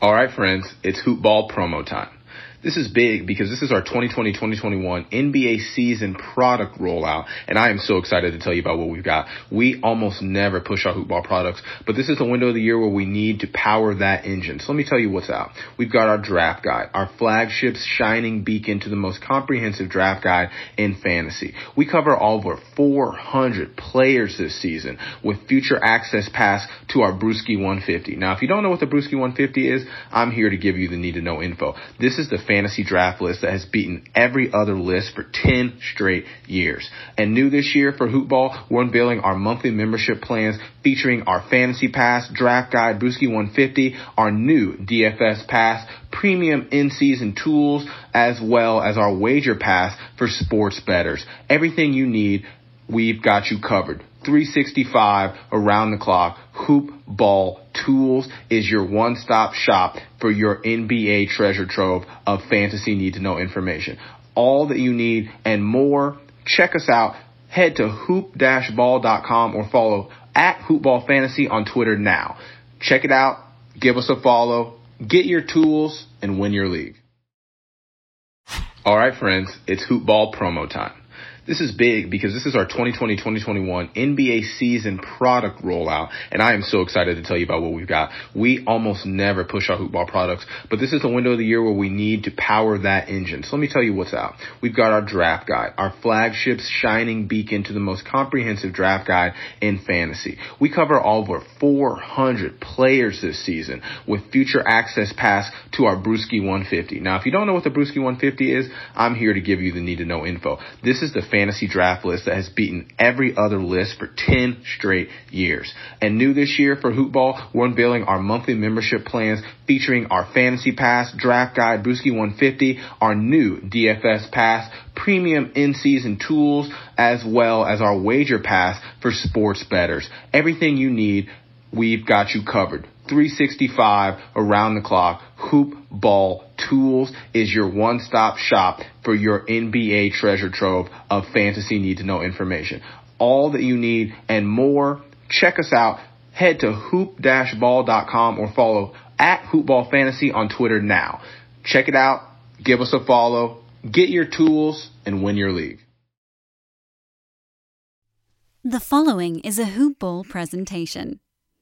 All right, friends, it's Hoop Ball promo time. This is big because this is our 2020-2021 NBA season product rollout, and I am so excited to tell you about what we've got. We almost never push our Hoop Ball products, but this is the window of the year where we need to power that engine. So let me tell you what's out. We've got our draft guide, our flagship shining beacon to the most comprehensive draft guide in fantasy. We cover over 400 players this season with future access pass to our Brewski 150. Now, if you don't know what the Brewski 150 is, I'm here to give you the need-to-know info. This is the fantasy draft list that has beaten every other list for 10 straight years. And new this year for Hoop Ball, we're unveiling our monthly membership plans featuring our Fantasy Pass, Draft Guide, Brewski 150, our new DFS Pass, premium in-season tools, as well as our Wager Pass for sports bettors. Everything you need, we've got you covered. 365 around the clock. Hoop Ball Tools is your one-stop shop for your NBA treasure trove of fantasy need-to-know information. All that you need and more. Check us out. Head to hoop-ball.com or follow at hoopballfantasy on Twitter now. Check it out. Give us a follow. Get your tools and win your league. All right, friends, it's Hoop Ball promo time. This is big because this is our 2020-2021 NBA season product rollout, and I am so excited to tell you about what we've got. We almost never push our Hoop Ball products, but this is the window of the year where we need to power that engine. So let me tell you what's out. We've got our draft guide, our flagship shining beacon to the most comprehensive draft guide in fantasy. We cover over 400 players this season with future access pass to our Brewski 150. Now, if you don't know what the Brewski 150 is, I'm here to give you the need-to-know info. This is the fantasy draft list that has beaten every other list for 10 straight years. And new this year for Hoop Ball, we're unveiling our monthly membership plans featuring our Fantasy Pass, Draft Guide, Brewski 150, our new DFS Pass, premium in-season tools, as well as our Wager Pass for sports bettors. Everything you need, we've got you covered. 365 around the clock. Hoop Ball Tools is your one-stop shop for your NBA treasure trove of fantasy need-to-know information. All that you need and more. Check us out. Head to hoop-ball.com or follow at hoopballfantasy on Twitter now. Check it out. Give us a follow. Get your tools and win your league. The following is a Hoop Ball presentation.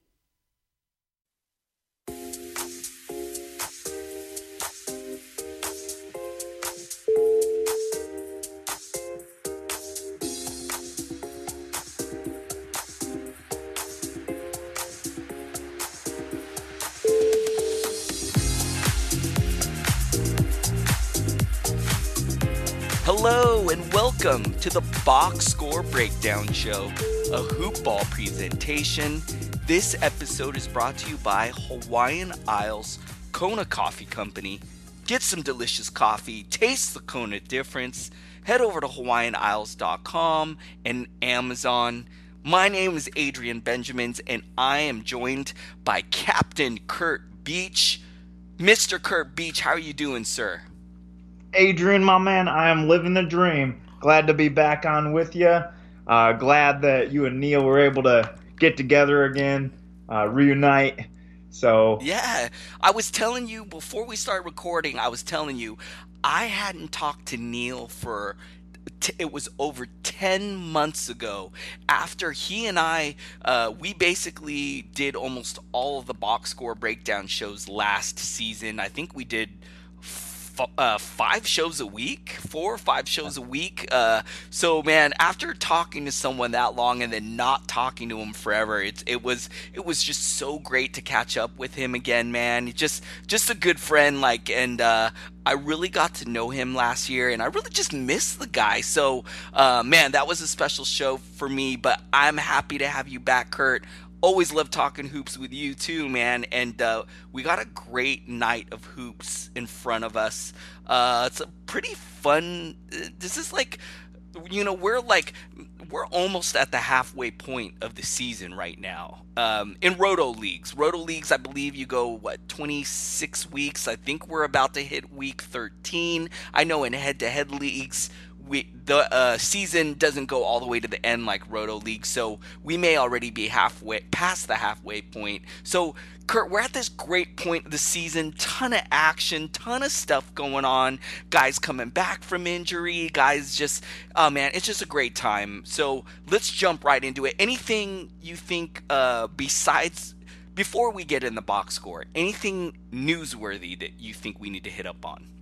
Hello and welcome to the Box Score Breakdown Show, a Hoop Ball presentation. This episode is brought to you by Hawaiian Isles Kona Coffee Company. Get some delicious coffee, taste the Kona difference. Head over to hawaiianisles.com and Amazon. My name is Adrian Benjamins and I am joined by Captain Kurt Beach. Mr. Kurt Beach, how are you doing, sir? Adrian, my man, I am living the dream. Glad to be back on with you. Glad that you and Neil were able to get together again, reunite. So yeah, I was telling you before we start recording, I hadn't talked to Neil for it was over 10 months ago. After he and I, we basically did almost all of the Box Score Breakdown shows last season. I think we did 5 shows a week, 4 or 5 shows a week. So man, after talking to someone that long and then not talking to him forever, it was just so great to catch up with him again, man. Just a good friend, and I really got to know him last year, and I really just miss the guy. So, man, that was a special show for me, but I'm happy to have you back, Kurt. Always love talking hoops with you too, man. And we got a great night of hoops in front of us. It's a pretty fun. This is we're almost at the halfway point of the season right now. In Roto Leagues, I believe you go 26 weeks. I think we're about to hit week 13. I know in head-to-head leagues the season doesn't go all the way to the end like Roto League, so we may already be halfway past the halfway point. So, Kurt, we're at this great point of the season. Ton of action, ton of stuff going on. Guys coming back from injury. Guys just, oh man, it's just a great time. So let's jump right into it. Anything you think besides, before we get in the box score, anything newsworthy that you think we need to hit up on?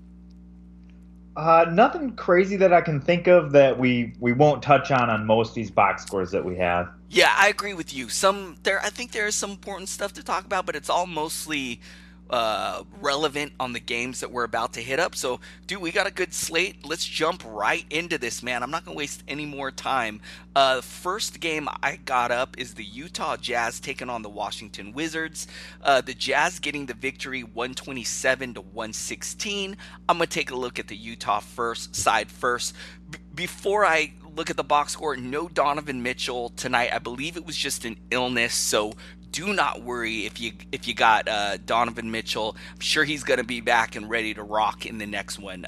Nothing crazy that I can think of that we won't touch on most of these box scores that we have. Yeah, I agree with you. I think there is some important stuff to talk about, but it's all mostly relevant on the games that we're about to hit up. So, dude, we got a good slate. Let's jump right into this, man. I'm not going to waste any more time. The first game I got up is the Utah Jazz taking on the Washington Wizards. The Jazz getting the victory 127 to 116. I'm going to take a look at the Utah side first. Before I look at the box score, no Donovan Mitchell tonight. I believe it was just an illness, so do not worry if you got Donovan Mitchell. I'm sure he's going to be back and ready to rock in the next one.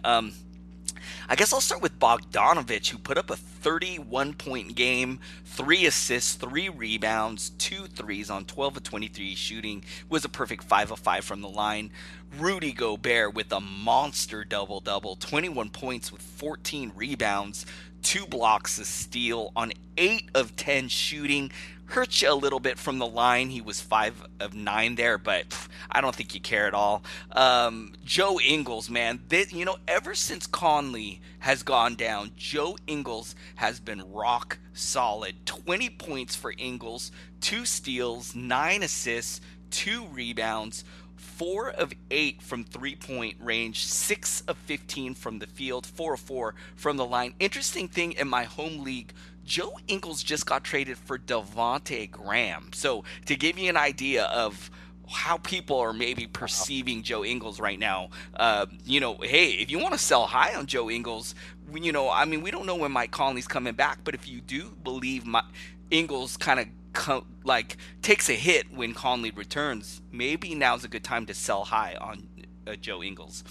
I guess I'll start with Bogdanovich, who put up a 31-point game, 3 assists, 3 rebounds, 2 threes on 12 of 23 shooting. Was a perfect 5 of 5 from the line. Rudy Gobert with a monster double-double, 21 points with 14 rebounds, 2 blocks, a steal on 8 of 10 shooting. Hurts you a little bit from the line. He was 5 of 9 there, but I don't think you care at all. Joe Ingles, man, ever since Conley has gone down, Joe Ingles has been rock solid. 20 points for Ingles, 2 steals, 9 assists, 2 rebounds, 4 of 8 from 3-point range, 6 of 15 from the field, 4 of 4 from the line. Interesting thing, in my home league, Joe Ingles just got traded for Devontae Graham. So to give you an idea of how people are maybe perceiving Joe Ingles right now, hey, if you want to sell high on Joe Ingles, we don't know when Mike Conley's coming back, but if you do believe Ingles kind of takes a hit when Conley returns, maybe now's a good time to sell high on Joe Ingles.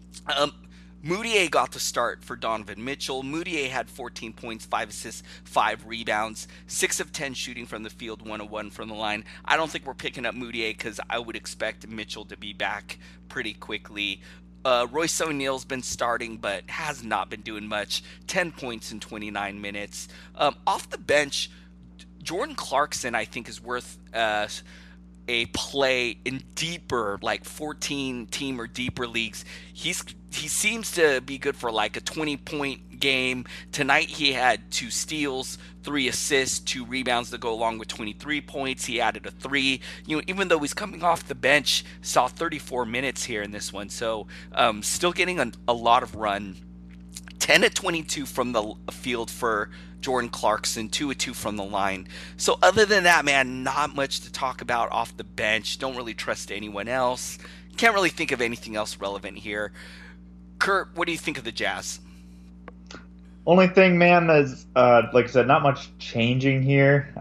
Mudiay got the start for Donovan Mitchell. Mudiay had 14 points, 5 assists, 5 rebounds, 6 of 10 shooting from the field, 1 of 1 from the line. I don't think we're picking up Mudiay because I would expect Mitchell to be back pretty quickly. Royce O'Neal's been starting but has not been doing much. 10 points in 29 minutes. Off the bench, Jordan Clarkson, I think, is worth a play in deeper, like 14-team or deeper leagues. He seems to be good for like a 20-point game. Tonight he had 2 steals, 3 assists, 2 rebounds to go along with 23 points. He added a 3. Even though he's coming off the bench, saw 34 minutes here in this one. So still getting a lot of run. 10 of 22 from the field for Jordan Clarkson, 2 of 2 from the line. So other than that, man, not much to talk about off the bench. Don't really trust anyone else. Can't really think of anything else relevant here. Kurt, what do you think of the Jazz? Only thing, man, is like I said, not much changing here.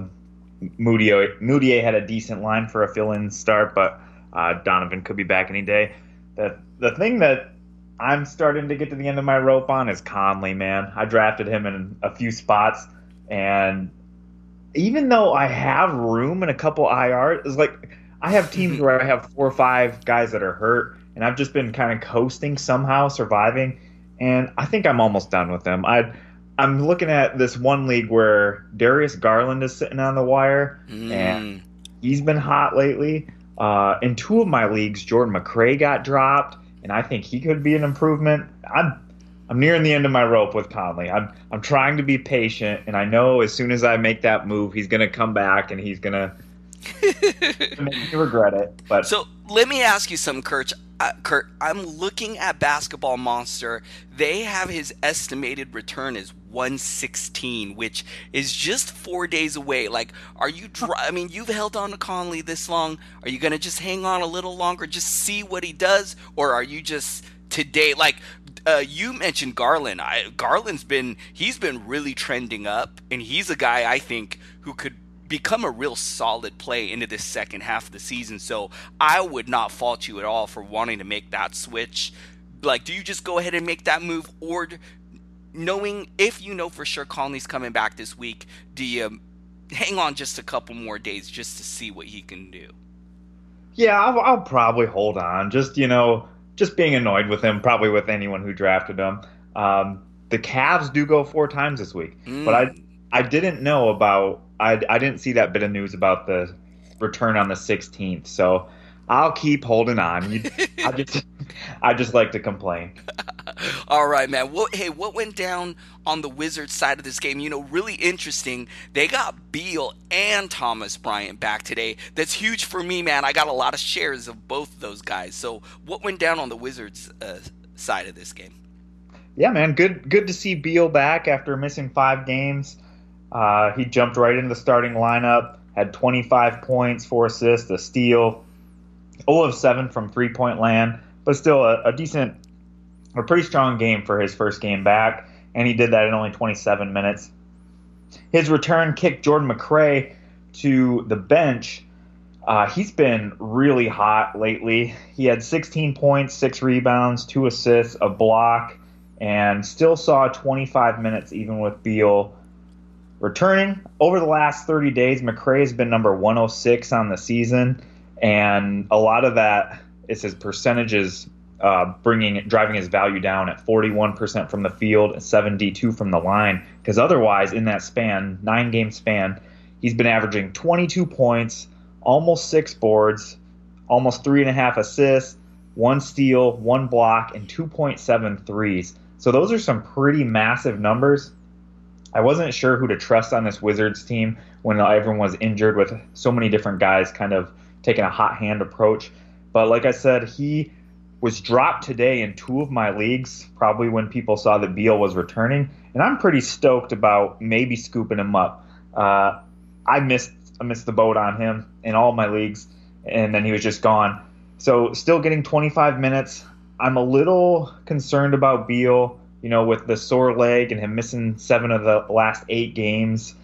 Mudiay had a decent line for a fill-in start, but Donovan could be back any day. The thing that I'm starting to get to the end of my rope on is Conley, man. I drafted him in a few spots, and even though I have room in a couple IR, it's like I have teams where I have 4 or 5 guys that are hurt, and I've just been kind of coasting somehow, surviving, and I think I'm almost done with them. I'm looking at this one league where Darius Garland is sitting on the wire, and he's been hot lately. In 2 of my leagues, Jordan McRae got dropped, and I think he could be an improvement. I'm nearing the end of my rope with Conley. I'm trying to be patient, and I know as soon as I make that move, he's going to come back, and he's going to make me regret it. But so let me ask you something, Kurt. I'm looking at Basketball Monster. They have his estimated return as 116, which is just 4 days away. Like, are you? You've held on to Conley this long. Are you gonna just hang on a little longer, just see what he does, or are you just today? Like, you mentioned Garland. Garland's been really trending up, and he's a guy I think who could become a real solid play into this second half of the season. So I would not fault you at all for wanting to make that switch. Like, do you just go ahead and make that move, or knowing if you know for sure Conley's coming back this week, do you hang on just a couple more days just to see what he can do? Yeah, I'll probably hold on. Just being annoyed with him, probably with anyone who drafted him. The Cavs do go 4 times this week, but I didn't know about. I didn't see that bit of news about the return on the 16th, so I'll keep holding on. I just like to complain. All right, man. What went down on the Wizards side of this game? Really interesting. They got Beal and Thomas Bryant back today. That's huge for me, man. I got a lot of shares of both of those guys. So what went down on the Wizards side of this game? Yeah, man. Good to see Beal back after missing 5 games. He jumped right into the starting lineup, had 25 points, 4 assists, a steal, 0 of 7 from 3-point land, but still a pretty strong game for his first game back, and he did that in only 27 minutes. His return kicked Jordan McRae to the bench. He's been really hot lately. He had 16 points, 6 rebounds, 2 assists, a block, and still saw 25 minutes even with Beal returning. Over the last 30 days, McRae has been number 106 on the season, and a lot of that is his percentages driving his value down at 41% from the field, 72 from the line. Because otherwise, in that 9-game span, he's been averaging 22 points, almost 6 boards, almost 3.5 assists, 1 steal, 1 block, and 2.7 threes. So those are some pretty massive numbers. I wasn't sure who to trust on this Wizards team when everyone was injured, with so many different guys kind of taking a hot hand approach. But like I said, he was dropped today in 2 of my leagues, probably when people saw that Beal was returning, and I'm pretty stoked about maybe scooping him up. I missed the boat on him in all my leagues, and then he was just gone. So still getting 25 minutes. I'm a little concerned about Beal, with the sore leg and him missing 7 of the last 8 games.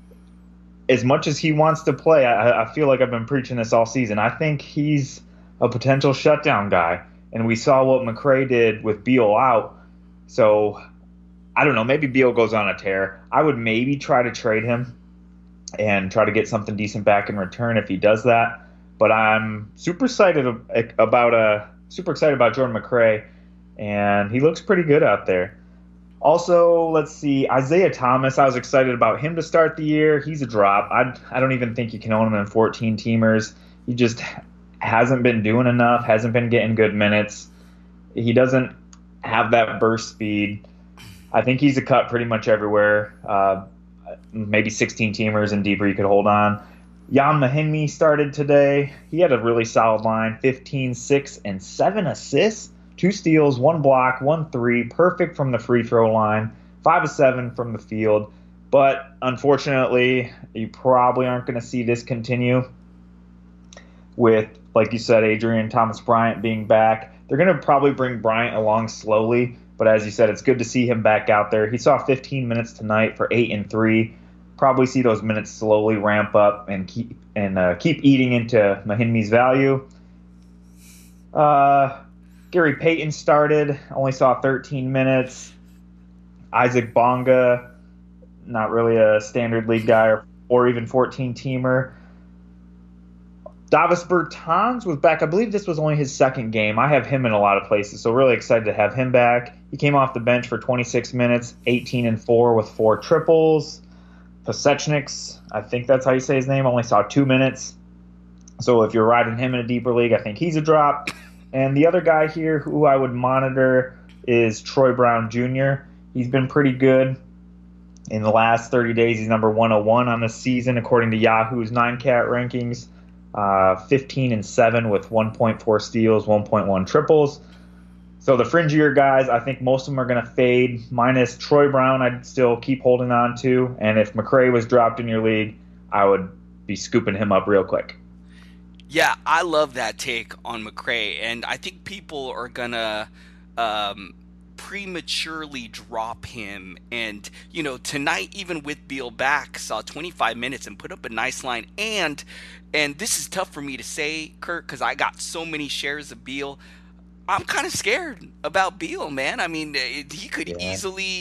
As much as he wants to play, I feel like I've been preaching this all season. I think he's a potential shutdown guy. And we saw what McRae did with Beal out. So, I don't know. Maybe Beal goes on a tear. I would maybe try to trade him and try to get something decent back in return if he does that. But I'm super excited about Jordan McRae, and he looks pretty good out there. Also, let's see, Isaiah Thomas. I was excited about him to start the year. He's a drop. I don't even think you can own him in 14-teamers. He just hasn't been doing enough, hasn't been getting good minutes. He doesn't have that burst speed. I think he's a cut pretty much everywhere. Maybe 16-teamers and deeper you could hold on. Jan Mahinmi started today. He had a really solid line, 15, 6, and 7 assists, 2 steals, 1 block, 1 3, perfect from the free throw line, 5 of 7 from the field. But unfortunately, you probably aren't going to see this continue with, like you said, Adrian Thomas Bryant being back. They're going to probably bring Bryant along slowly, but as you said, it's good to see him back out there. He saw 15 minutes tonight for 8 and 3. Probably see those minutes slowly ramp up and keep eating into Mahinmi's value. Gary Payton started, only saw 13 minutes. Isaac Bonga, not really a standard league guy or even 14-teamer. Davis Bertans was back. I believe this was only his 2nd game. I have him in a lot of places, so really excited to have him back. He came off the bench for 26 minutes, 18 and 4 with 4 triples. Pasechniks, I think that's how you say his name, only saw 2 minutes. So if you're riding him in a deeper league, I think he's a drop. And the other guy here who I would monitor is Troy Brown Jr. He's been pretty good. In the last 30 days, he's number 101 on the season, according to Yahoo's 9Cat rankings. 15 and 7 with 1.4 steals, 1.1 triples. So the fringier guys, I think most of them are going to fade. Minus Troy Brown, I'd still keep holding on to. And if McRae was dropped in your league, I would be scooping him up real quick. Yeah, I love that take on McRae, and I think people are going to prematurely drop him. And, tonight, even with Beal back, saw 25 minutes and put up a nice line. And this is tough for me to say, Kurt, because I got so many shares of Beal. I'm kind of scared about Beal, man. I mean, he could easily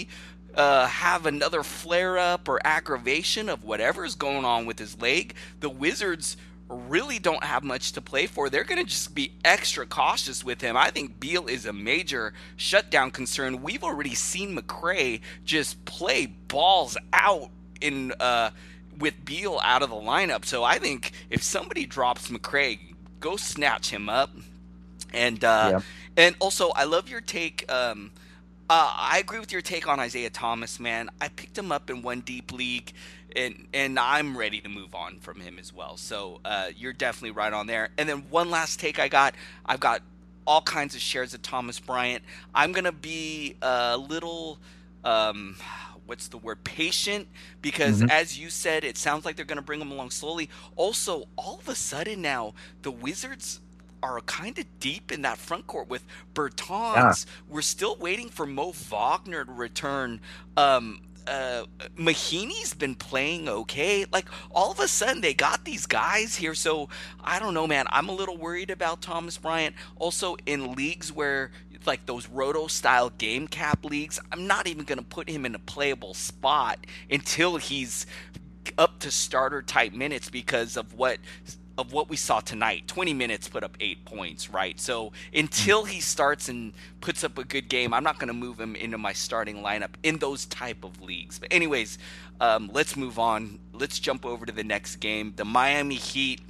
have another flare up or aggravation of whatever's going on with his leg, the Wizards really don't have much to play for. They're going to just be extra cautious with him. I think Beal is a major shutdown concern. We've already seen McRae just play balls out in with Beal out of the lineup. So I think if somebody drops McRae, go snatch him up. And and also, I love your take. I agree with your take on Isaiah Thomas, man. I picked him up in one deep league, and I'm ready to move on from him as well. So you're definitely right on there. And then one last take I've got all kinds of shares of Thomas Bryant. I'm going to be a little, what's the word, patient, because as you said, it sounds like they're going to bring him along slowly. Also, all of a sudden now, the Wizards are kind of deep in that front court with Bertans. Yeah. We're still waiting for Mo Wagner to return. Mahinmi's been playing okay. Like, all of a sudden, they got these guys here. So, I don't know, man. I'm a little worried about Thomas Bryant. Also, in leagues where, like those roto-style game cap leagues, I'm not even going to put him in a playable spot until he's up to starter-type minutes because of what we saw tonight. 20 minutes, put up 8 points, right? So until he starts and puts up a good game, I'm not going to move him into my starting lineup in those type of leagues. But anyways, let's move on. Let's jump over to the next game. The Miami Heat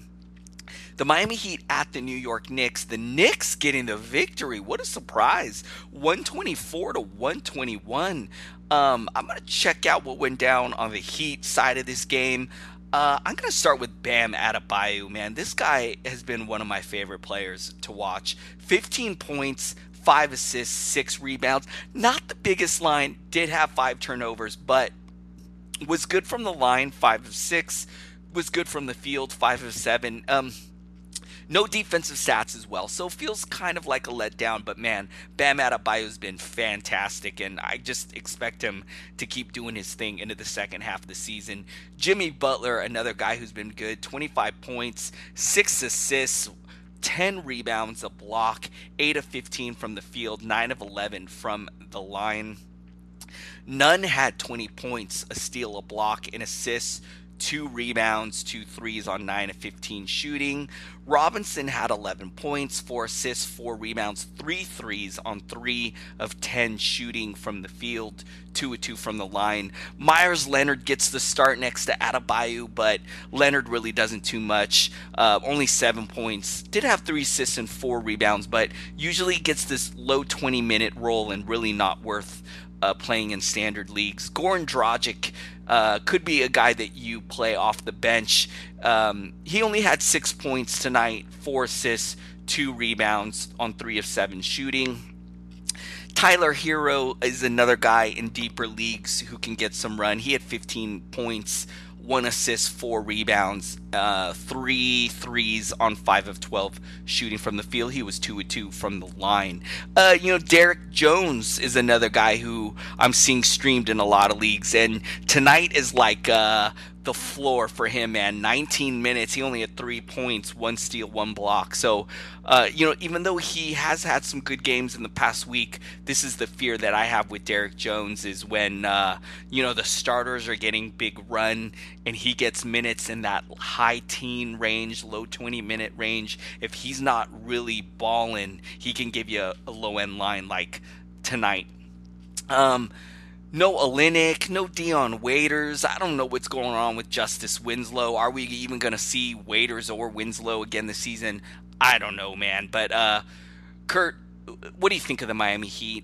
at the New York Knicks. The Knicks getting the victory. What a surprise. 124 to 121. I'm going to check out what went down on the Heat side of this game. I'm going to start with Bam Adebayo, man. This guy has been one of my favorite players to watch. 15 points, 5 assists, 6 rebounds. Not the biggest line. Did have 5 turnovers, but was good from the line, 5 of 6. Was good from the field, 5 of 7. No defensive stats as well, so feels kind of like a letdown. But man, Bam Adebayo's been fantastic, and I just expect him to keep doing his thing into the second half of the season. Jimmy Butler, another guy who's been good, 25 points, 6 assists, 10 rebounds, a block, 8 of 15 from the field, 9 of 11 from the line. Nunn had 20 points, a steal, a block, an assist, 2 rebounds, 2 threes on 9 of 15 shooting. Robinson had 11 points, 4 assists, 4 rebounds, 3 threes on 3 of 10 shooting from the field, 2 of 2 from the line. Myers Leonard gets the start next to Adebayo, but Leonard really doesn't too much. Only 7 points. Did have 3 assists and 4 rebounds, but usually gets this low 20-minute role and really not worth playing in standard leagues. Goran Dragic could be a guy that you play off the bench. He only had 6 points tonight, 4 assists, 2 rebounds on 3 of 7 shooting. Tyler Hero is another guy in deeper leagues who can get some run. He had 15 points, 1 assist, 4 rebounds, 3 threes on 5 of 12 shooting from the field. He was 2 of 2 from the line. Derek Jones is another guy who I'm seeing streamed in a lot of leagues, and tonight is like the floor for him, man. 19 minutes, he only had 3 points, 1 steal, 1 block. So, even though he has had some good games in the past week, this is the fear that I have with Derek Jones is when, the starters are getting big run and he gets minutes in that high teen range, low 20-minute range. If he's not really balling, he can give you a low-end line like tonight. No Olynyk, no Dion Waiters. I don't know what's going on with Justice Winslow. Are we even going to see Waiters or Winslow again this season? I don't know, man. But, Kurt, what do you think of the Miami Heat?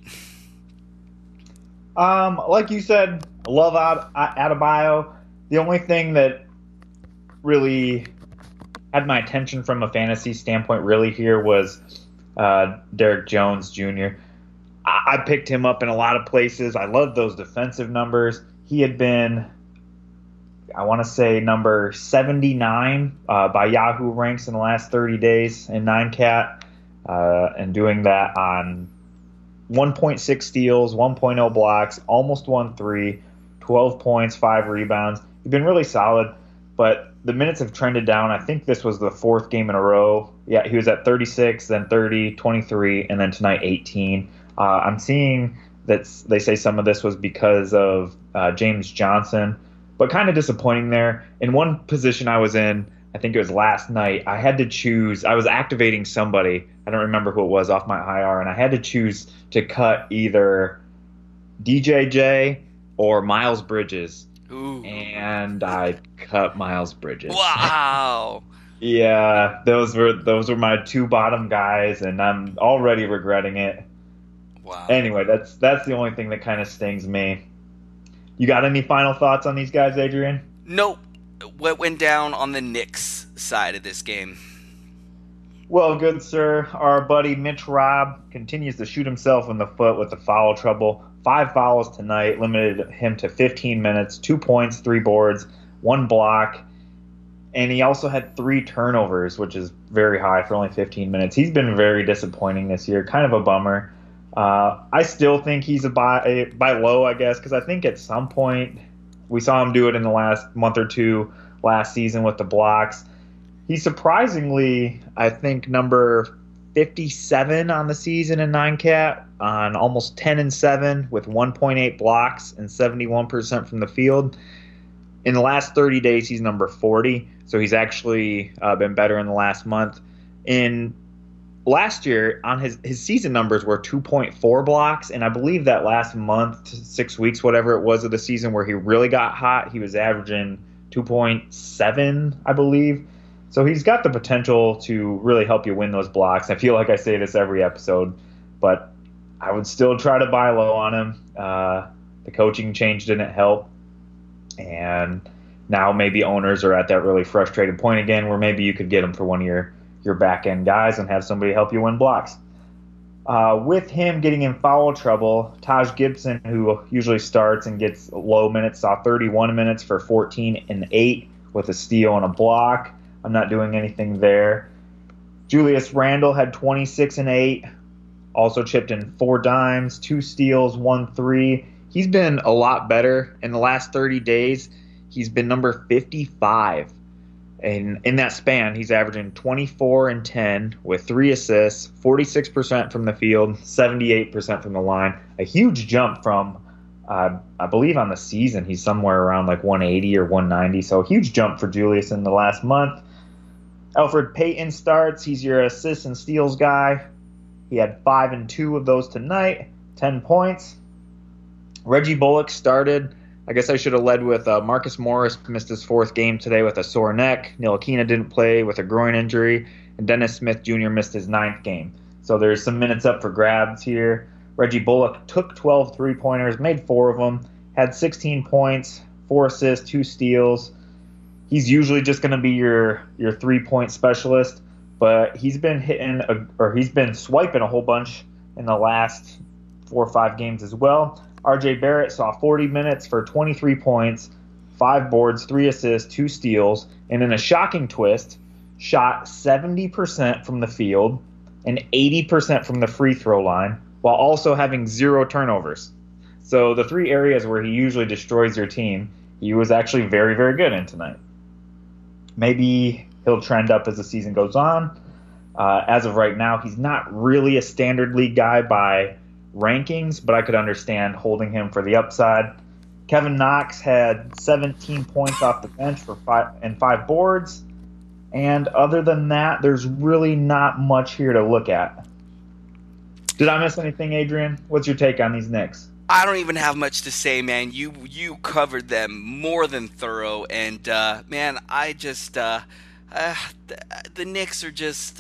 Like you said, I love Adebayo. The only thing that really had my attention from a fantasy standpoint really here was Derek Jones Jr. I picked him up in a lot of places. I love those defensive numbers. He had been, I want to say, number 79 by Yahoo ranks in the last 30 days in 9Cat, and doing that on 1.6 steals, 1.0 blocks, almost 1 3, 12 points, 5 rebounds. He's been really solid, but the minutes have trended down. I think this was the 4th game in a row. Yeah, he was at 36, then 30, 23, and then tonight 18. I'm seeing They say some of this was because of James Johnson, but kind of disappointing there. In one position I was in, I think it was last night, I had to choose. I was activating somebody. I don't remember who it was off my IR, and I had to choose to cut either DJJ or Miles Bridges. Ooh. And I cut Miles Bridges. Wow. Yeah, those were my two bottom guys, and I'm already regretting it. Wow. Anyway, that's the only thing that kind of stings me. You got any final thoughts on these guys, Adrian? Nope. What went down on the Knicks side of this game? Well, good sir, our buddy Mitch Robb continues to shoot himself in the foot with the foul trouble. 5 fouls tonight, limited him to 15 minutes, 2 points, 3 boards, 1 block, and he also had 3 turnovers, which is very high for only 15 minutes. He's been very disappointing this year, kind of a bummer. I still think he's a buy low, I guess, because I think at some point we saw him do it in the last month or two last season with the blocks. He's surprisingly, I think, number 57 on the season in 9-cat on almost 10-7 with 1.8 blocks and 71% from the field. In the last 30 days, he's number 40, so he's actually been better in the last month. In last year, on his season numbers were 2.4 blocks, and I believe that last month, 6 weeks, whatever it was of the season where he really got hot, he was averaging 2.7, I believe. So he's got the potential to really help you win those blocks. I feel like I say this every episode, but I would still try to buy low on him. The coaching change didn't help, and now maybe owners are at that really frustrated point again where maybe you could get him for one of your back-end guys and have somebody help you win blocks. With him getting in foul trouble, Taj Gibson, who usually starts and gets low minutes, saw 31 minutes for 14 and 8 with a steal and a block. I'm not doing anything there. Julius Randle had 26 and 8, also chipped in 4 dimes, 2 steals, 1 3. He's been a lot better in the last 30 days. He's been number 55. And in that span, he's averaging 24 and 10 with 3 assists, 46% from the field, 78% from the line. A huge jump from, I believe on the season, he's somewhere around like 180 or 190. So a huge jump for Julius in the last month. Elfrid Payton starts. He's your assists and steals guy. He had 5 and 2 of those tonight, 10 points. Reggie Bullock started. I guess I should have led with Marcus Morris missed his 4th game today with a sore neck. Ntilikina didn't play with a groin injury. And Dennis Smith Jr. missed his 9th game. So there's some minutes up for grabs here. Reggie Bullock took 12 3-pointers, made 4 of them, had 16 points, 4 assists, 2 steals. He's usually just going to be your 3-point specialist, but he's been he's been swiping a whole bunch in the last 4 or 5 games as well. RJ Barrett saw 40 minutes for 23 points, 5 boards, 3 assists, 2 steals, and in a shocking twist, shot 70% from the field and 80% from the free throw line, while also having 0 turnovers. So the 3 areas where he usually destroys your team, he was actually very, very good in tonight. Maybe he'll trend up as the season goes on. As of right now, he's not really a standard league guy by rankings, but I could understand holding him for the upside. Kevin Knox had 17 points off the bench for 5 boards. And other than that, there's really not much here to look at. Did I miss anything, Adrian? What's your take on these Knicks? I don't even have much to say, man. You covered them more than thorough, and man, I just the Knicks are just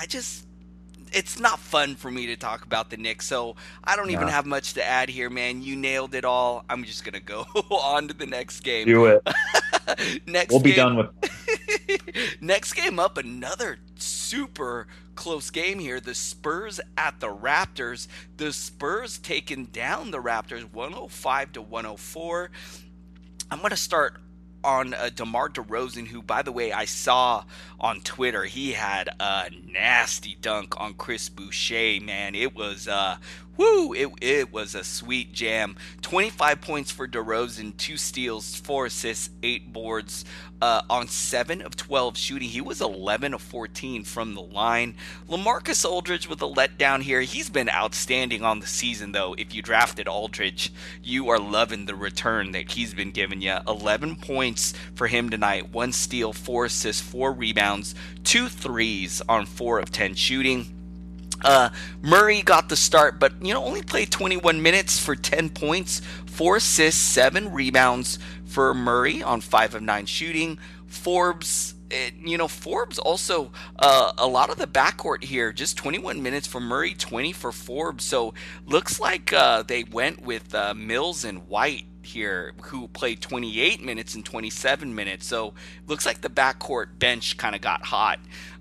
it's not fun for me to talk about the Knicks, so I don't even have much to add here, man. You nailed it all. I'm just gonna go on to the next game. Do it. We'll be done with. Next game up, another super close game here. The Spurs at the Raptors. The Spurs taking down the Raptors 105-104. I'm going to start on DeMar DeRozan, who, by the way, I saw on Twitter, he had a nasty dunk on Chris Boucher, man. It was Woo! It was a sweet jam. 25 points for DeRozan, 2 steals, 4 assists, 8 boards on 7 of 12 shooting. He was 11 of 14 from the line. LaMarcus Aldridge with a letdown here. He's been outstanding on the season, though. If you drafted Aldridge, you are loving the return that he's been giving you. 11 points for him tonight, 1 steal, 4 assists, 4 rebounds, 2 threes on 4 of 10 shooting. Murray got the start, but only played 21 minutes for 10 points, 4 assists, 7 rebounds for Murray on 5 of 9 shooting. Forbes also a lot of the backcourt here, just 21 minutes for Murray, 20 for Forbes. So looks like they went with Mills and White here, who played 28 minutes and 27 minutes. So looks like the backcourt bench kind of got hot.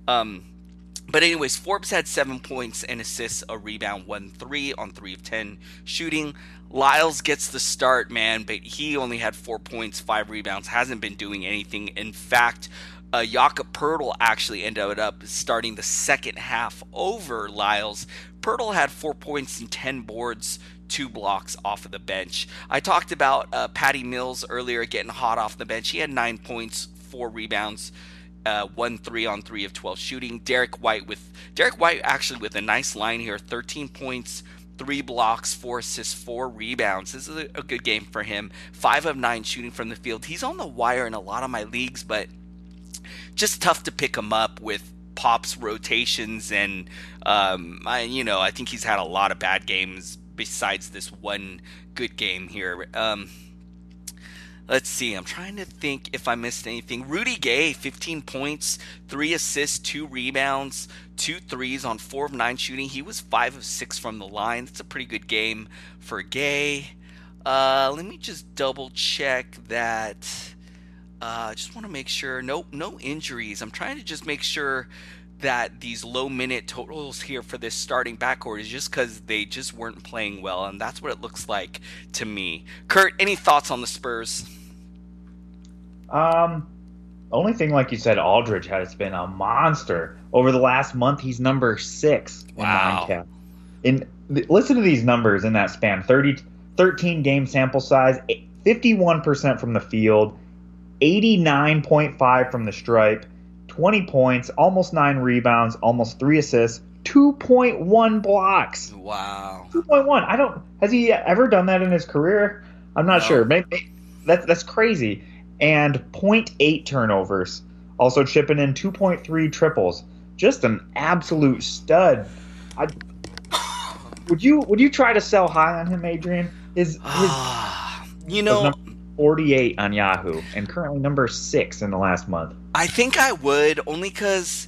But anyways, Forbes had 7 points and assists, a rebound, 1 3 on 3 of 10 shooting. Lyles gets the start, man, but he only had 4 points, 5 rebounds, hasn't been doing anything. In fact, Jakob Poeltl actually ended up starting the second half over Lyles. Poeltl had 4 points and 10 boards, 2 blocks off of the bench. I talked about Patty Mills earlier getting hot off the bench. He had 9 points, 4 rebounds. 1 3 on 3 of 12 shooting. Derek White actually with a nice line here, 13 points, 3 blocks, 4 assists, 4 rebounds. This is a good game for him. 5 of 9 shooting from the field. He's on the wire in a lot of my leagues, but just tough to pick him up with Pop's rotations, and I think he's had a lot of bad games besides this one good game here. Let's see. I'm trying to think if I missed anything. Rudy Gay, 15 points, 3 assists, 2 rebounds, 2 threes on 4 of 9 shooting. He was 5 of 6 from the line. That's a pretty good game for Gay. Let me just double check that. Just want to make sure. No injuries. I'm trying to just make sure that these low minute totals here for this starting backcourt is just because they just weren't playing well, and that's what it looks like to me. Kurt, any thoughts on the Spurs? Only thing, like you said, Aldridge has been a monster. Over the last month, he's number 6 in 9 cap. Listen to these numbers in that span. 13 game sample size, 51% from the field, 89.5 from the stripe, 20 points, almost 9 rebounds, almost 3 assists, 2.1 blocks. Wow. 2.1. Has he ever done that in his career? I'm not sure. Maybe that's crazy. And 0.8 turnovers. Also chipping in 2.3 triples. Just an absolute stud. Would you try to sell high on him, Adrian? His number 48 on Yahoo and currently number 6 in the last month. I think I would, only because,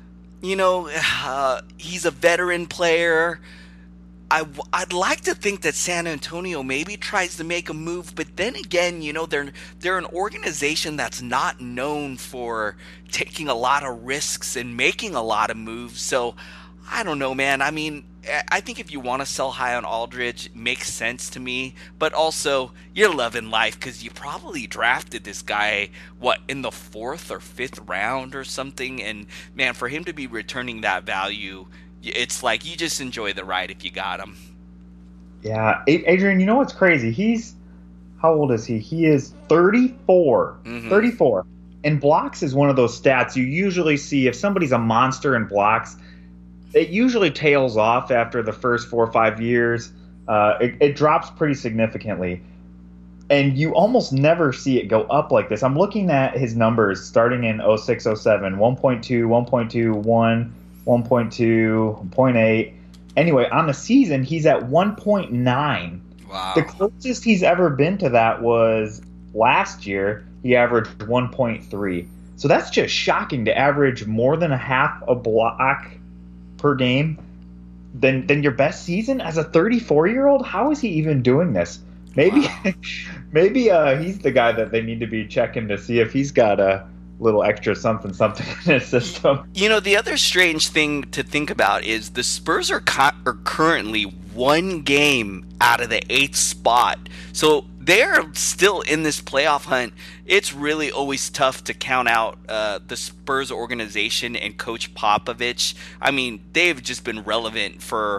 he's a veteran player. I'd like to think that San Antonio maybe tries to make a move, but then again, they're an organization that's not known for taking a lot of risks and making a lot of moves. So I don't know, man. I mean, I think if you want to sell high on Aldridge, it makes sense to me. But also, you're loving life because you probably drafted this guy, in the 4th or 5th round or something. And, man, for him to be returning that value, it's like you just enjoy the ride if you got him. Yeah. Adrian, you know what's crazy? How old is he? He is 34. Mm-hmm. 34. And blocks is one of those stats you usually see if somebody's a monster in blocks. It usually tails off after the first 4 or 5 years. It drops pretty significantly. And you almost never see it go up like this. I'm looking at his numbers starting in 06, 07, 1.2, 1.2, 1, 1.2, 1.8. Anyway, on the season, he's at 1.9. Wow. The closest he's ever been to that was last year. He averaged 1.3. So that's just shocking to average more than a half a block per game than your best season as a 34-year-old. How is he even doing this? Maybe he's the guy that they need to be checking to see if he's got a little extra something in his system. The other strange thing to think about is the Spurs are currently 1 game out of the 8th spot. So they're still in this playoff hunt. It's really always tough to count out the Spurs organization and Coach Popovich. I mean, they've just been relevant for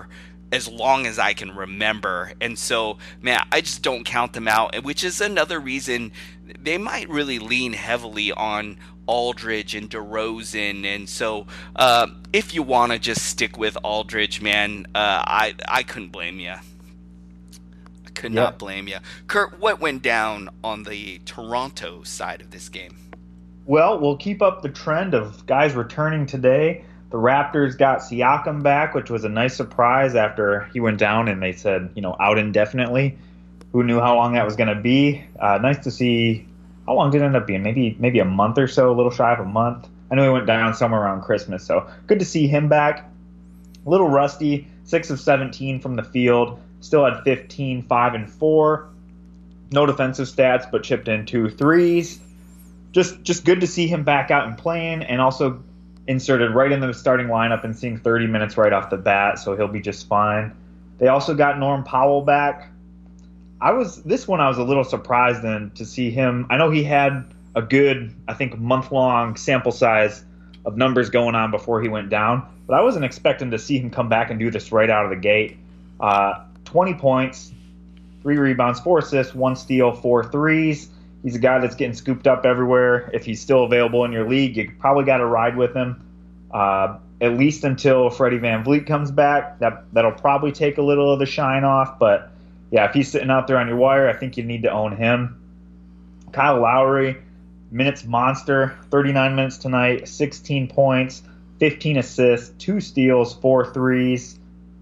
as long as I can remember. And so, man, I just don't count them out, which is another reason they might really lean heavily on Aldridge and DeRozan. And so, if you want to just stick with Aldridge, man, I couldn't blame you. I could not blame you. Kurt, what went down on the Toronto side of this game? Well, we'll keep up the trend of guys returning today. The Raptors got Siakam back, which was a nice surprise after he went down and they said, out indefinitely. Who knew how long that was going to be? Nice to see. How long did it end up being? Maybe a month or so, a little shy of a month. I know he went down somewhere around Christmas, so good to see him back. A little rusty, 6 of 17 from the field. Still had 15, 5, and 4. No defensive stats, but chipped in 2 threes. Just good to see him back out and playing, and also inserted right in the starting lineup and seeing 30 minutes right off the bat, so he'll be just fine. They also got Norm Powell back. I was a little surprised then to see him. I know he had a good, I think, month-long sample size of numbers going on before he went down, but I wasn't expecting to see him come back and do this right out of the gate. 20 points, 3 rebounds, 4 assists, 1 steal, 4 threes. He's a guy that's getting scooped up everywhere. If he's still available in your league, you probably got to ride with him, at least until Freddie VanVleet comes back. That'll probably take a little of the shine off, but yeah, if he's sitting out there on your wire, I think you need to own him. Kyle Lowry, minutes monster, 39 minutes tonight, 16 points, 15 assists, 2 steals, 4 threes.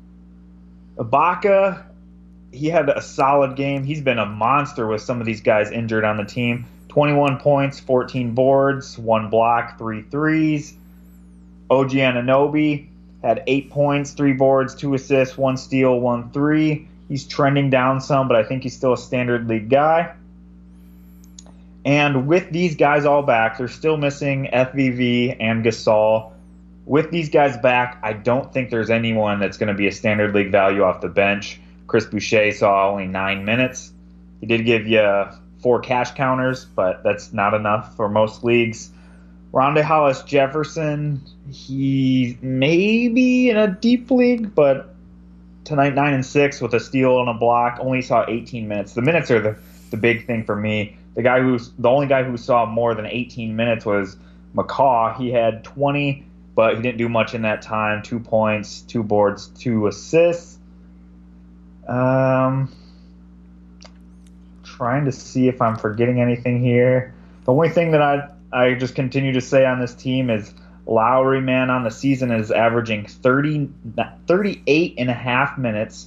Ibaka, he had a solid game. He's been a monster with some of these guys injured on the team. 21 points, 14 boards, 1 block, 3 threes. OG Anunoby had 8 points, 3 boards, 2 assists, 1 steal, 1 3. He's trending down some, but I think he's still a standard league guy. And with these guys all back, they're still missing FVV and Gasol. With these guys back, I don't think there's anyone that's going to be a standard league value off the bench. Chris Boucher saw only 9 minutes. He did give you 4 cash counters, but that's not enough for most leagues. Rondae Hollis Jefferson, he may be in a deep league, but tonight 9 and 6 with a steal and a block, only saw 18 minutes. The minutes are the big thing for me. The only guy who saw more than 18 minutes was McCaw. He had 20, but he didn't do much in that time. 2 points, 2 boards, 2 assists. Trying to see if I'm forgetting anything here. The only thing that I just continue to say on this team is Lowry, man, on the season is averaging 38 and a half minutes.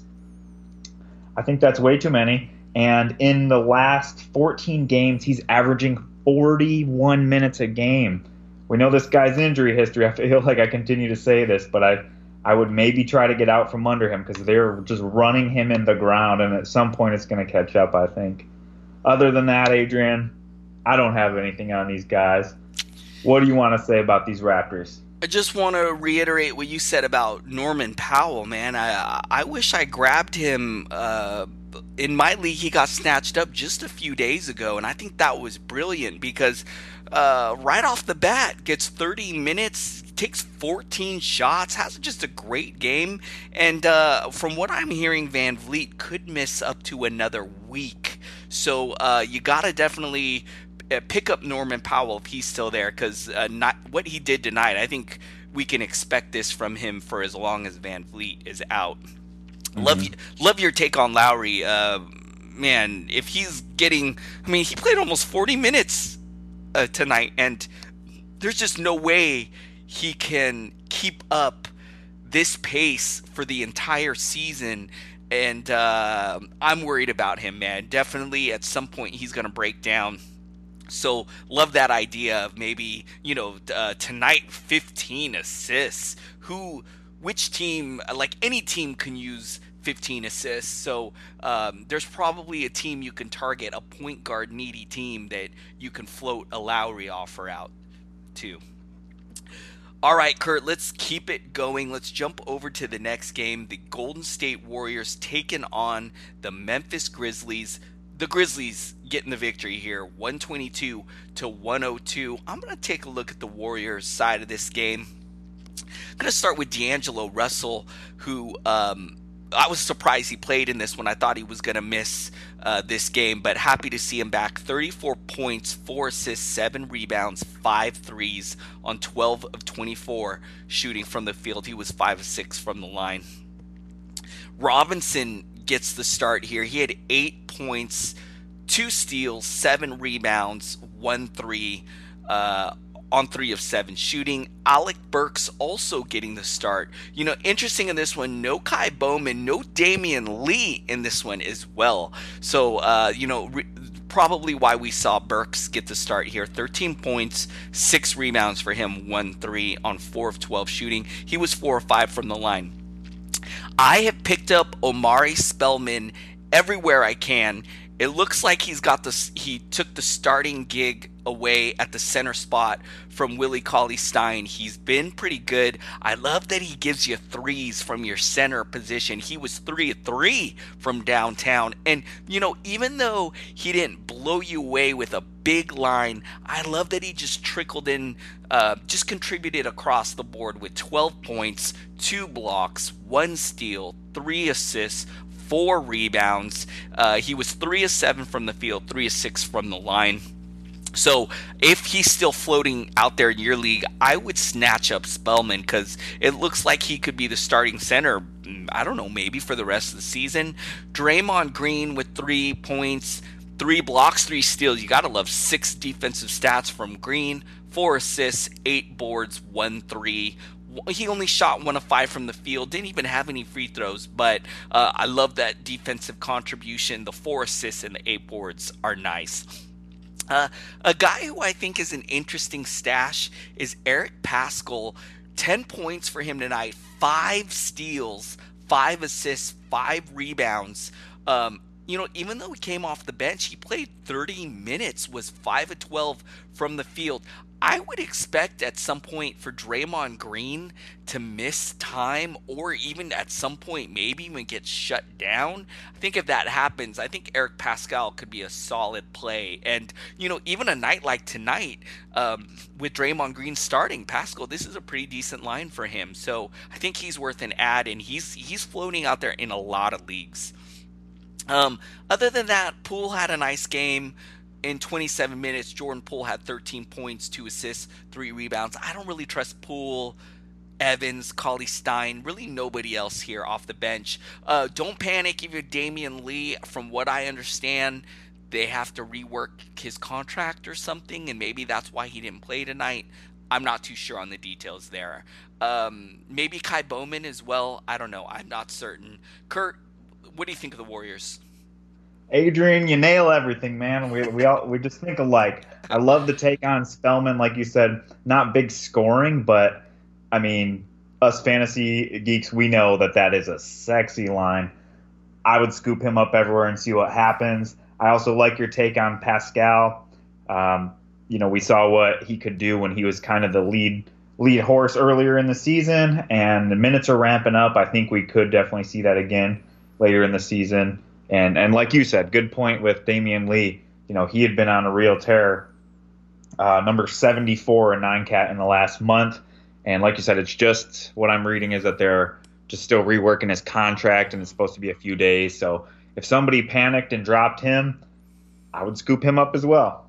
I think that's way too many. And in the last 14 games, he's averaging 41 minutes a game. We know this guy's injury history. I feel like I continue to say this, but I would maybe try to get out from under him because they're just running him in the ground, and at some point it's going to catch up, I think. Other than that, Adrian, I don't have anything on these guys. What do you want to say about these Raptors? I just want to reiterate what you said about Norman Powell, man. I wish I grabbed him. In my league, he got snatched up just a few days ago, and I think that was brilliant because right off the bat, gets 30 minutes, takes 14 shots, has just a great game. And from what I'm hearing, VanVleet could miss up to another week. So you got to definitely pick up Norman Powell if he's still there, because what he did tonight, I think we can expect this from him for as long as VanVleet is out. Love your take on Lowry. Man, if he's getting... I mean, he played almost 40 minutes tonight, and there's just no way he can keep up this pace for the entire season. And I'm worried about him, man. Definitely at some point he's going to break down. So love that idea of maybe, tonight 15 assists. Which team, like any team, can use 15 assists. So there's probably a team you can target, a point guard needy team that you can float a Lowry offer out to. All right, Kurt, let's keep it going. Let's jump over to the next game. The Golden State Warriors taking on the Memphis Grizzlies. The Grizzlies getting the victory here, 122-102. I'm going to take a look at the Warriors side of this game. I'm going to start with D'Angelo Russell, who I was surprised he played in this one. I thought he was going to miss this game, but happy to see him back. 34 points, 4 assists, 7 rebounds, 5 threes on 12 of 24 shooting from the field. He was 5 of 6 from the line. Robinson gets the start here. He had 8 points, 2 steals, 7 rebounds, 1 3 on 3 of 7 shooting. Alec Burks also getting the start. Interesting in this one, no Kai Bowman, no Damian Lee in this one as well. So, probably why we saw Burks get the start here. 13 points, 6 rebounds for him, 1 3 on 4 of 12 shooting. He was 4 or 5 from the line. I have picked up Omari Spellman everywhere I can. It looks like he took the starting gig away at the center spot from Willie Cauley-Stein. He's been pretty good. I love that he gives you threes from your center position. He was 3 of 3 from downtown. And, even though he didn't blow you away with a big line, I love that he just trickled in, just contributed across the board with 12 points, 2 blocks, 1 steal, 3 assists, 4 rebounds. He was 3 of 7 from the field, 3 of 6 from the line. So if he's still floating out there in your league, I would snatch up Spellman because it looks like he could be the starting center, I don't know, maybe for the rest of the season. Draymond Green with 3 points, 3 blocks, 3 steals. You got to love 6 defensive stats from Green, 4 assists, 8 boards, 1 3. He only shot 1 of 5 from the field, didn't even have any free throws, but I love that defensive contribution. The 4 assists and the 8 boards are nice. A guy who I think is an interesting stash is Eric Paschall. 10 points for him tonight, 5 steals, 5 assists, 5 rebounds. Even though he came off the bench, he played 30 minutes, was 5 of 12 from the field. I would expect at some point for Draymond Green to miss time, or even at some point maybe even get shut down. I think if that happens, I think Eric Paschall could be a solid play. And, even a night like tonight, with Draymond Green starting, Paschall, this is a pretty decent line for him. So I think he's worth an add, and he's floating out there in a lot of leagues. Other than that, Poole had a nice game. In 27 minutes, Jordan Poole had 13 points, 2 assists, 3 rebounds. I don't really trust Poole, Evans, Cauley-Stein, really nobody else here off the bench. Don't panic if you're Damian Lee. From what I understand, they have to rework his contract or something, and maybe that's why he didn't play tonight. I'm not too sure on the details there. Maybe Kai Bowman as well. I don't know. I'm not certain. Kurt, what do you think of the Warriors? Adrian, you nail everything, man. We just think alike. I love the take on Spellman, like you said, not big scoring, but I mean, us fantasy geeks, we know that is a sexy line. I would scoop him up everywhere and see what happens. I also like your take on Paschall. We saw what he could do when he was kind of the lead horse earlier in the season, and the minutes are ramping up. I think we could definitely see that again later in the season. And like you said, good point with Damian Lee. He had been on a real tear, number 74 in 9-cat in the last month. And like you said, it's just what I'm reading is that they're just still reworking his contract, and it's supposed to be a few days. So if somebody panicked and dropped him, I would scoop him up as well.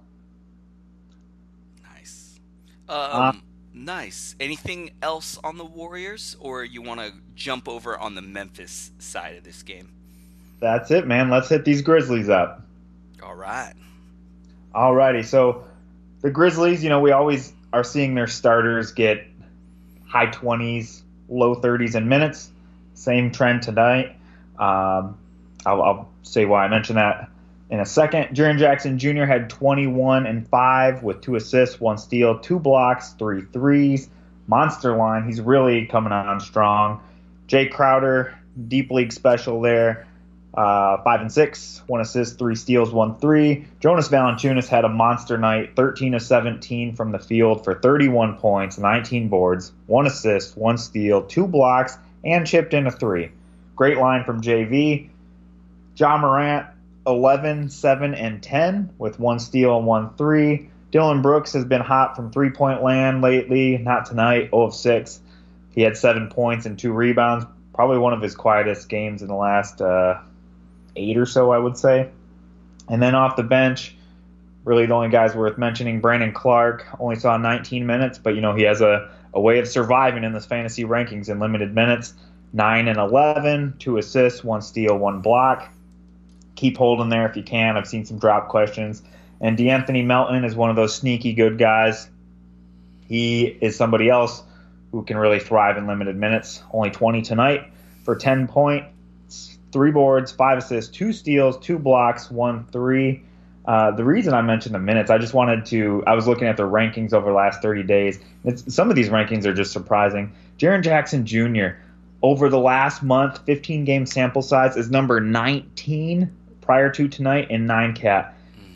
Nice. Nice. Anything else on the Warriors, or you want to jump over on the Memphis side of this game? That's it, man. Let's hit these Grizzlies up. All right. All righty. So the Grizzlies, we always are seeing their starters get high 20s, low 30s in minutes. Same trend tonight. I'll say why I mentioned that in a second. Jaren Jackson Jr. had 21 and 5 with 2 assists, 1 steal, 2 blocks, 3 threes. Monster line. He's really coming on strong. Jay Crowder, deep league special there. 5 and 6, 1 assist, 3 steals, 1 3. Jonas Valanciunas had a monster night, 13 of 17 from the field for 31 points, 19 boards, 1 assist, 1 steal, 2 blocks, and chipped in a 3. Great line from JV. Ja Morant, 11, 7, and 10 with 1 steal and 1 3. Dylan Brooks has been hot from three-point land lately, not tonight, 0 of 6. He had 7 points and 2 rebounds. Probably one of his quietest games in the last 8 or so, I would say. And then off the bench, really the only guys worth mentioning, Brandon Clark only saw 19 minutes, but he has a way of surviving in this fantasy rankings in limited minutes. 9 and 11, 2 assists, 1 steal, 1 block. Keep holding there if you can. I've seen some drop questions. And DeAnthony Melton is one of those sneaky good guys. He is somebody else who can really thrive in limited minutes. Only 20 tonight for 10 points, 3 boards, 5 assists, 2 steals, 2 blocks, 1 3. The reason I mentioned the minutes, I was looking at the rankings over the last 30 days. Some of these rankings are just surprising. Jaren Jackson Jr., over the last month, 15-game sample size, is number 19 prior to tonight in 9-cat.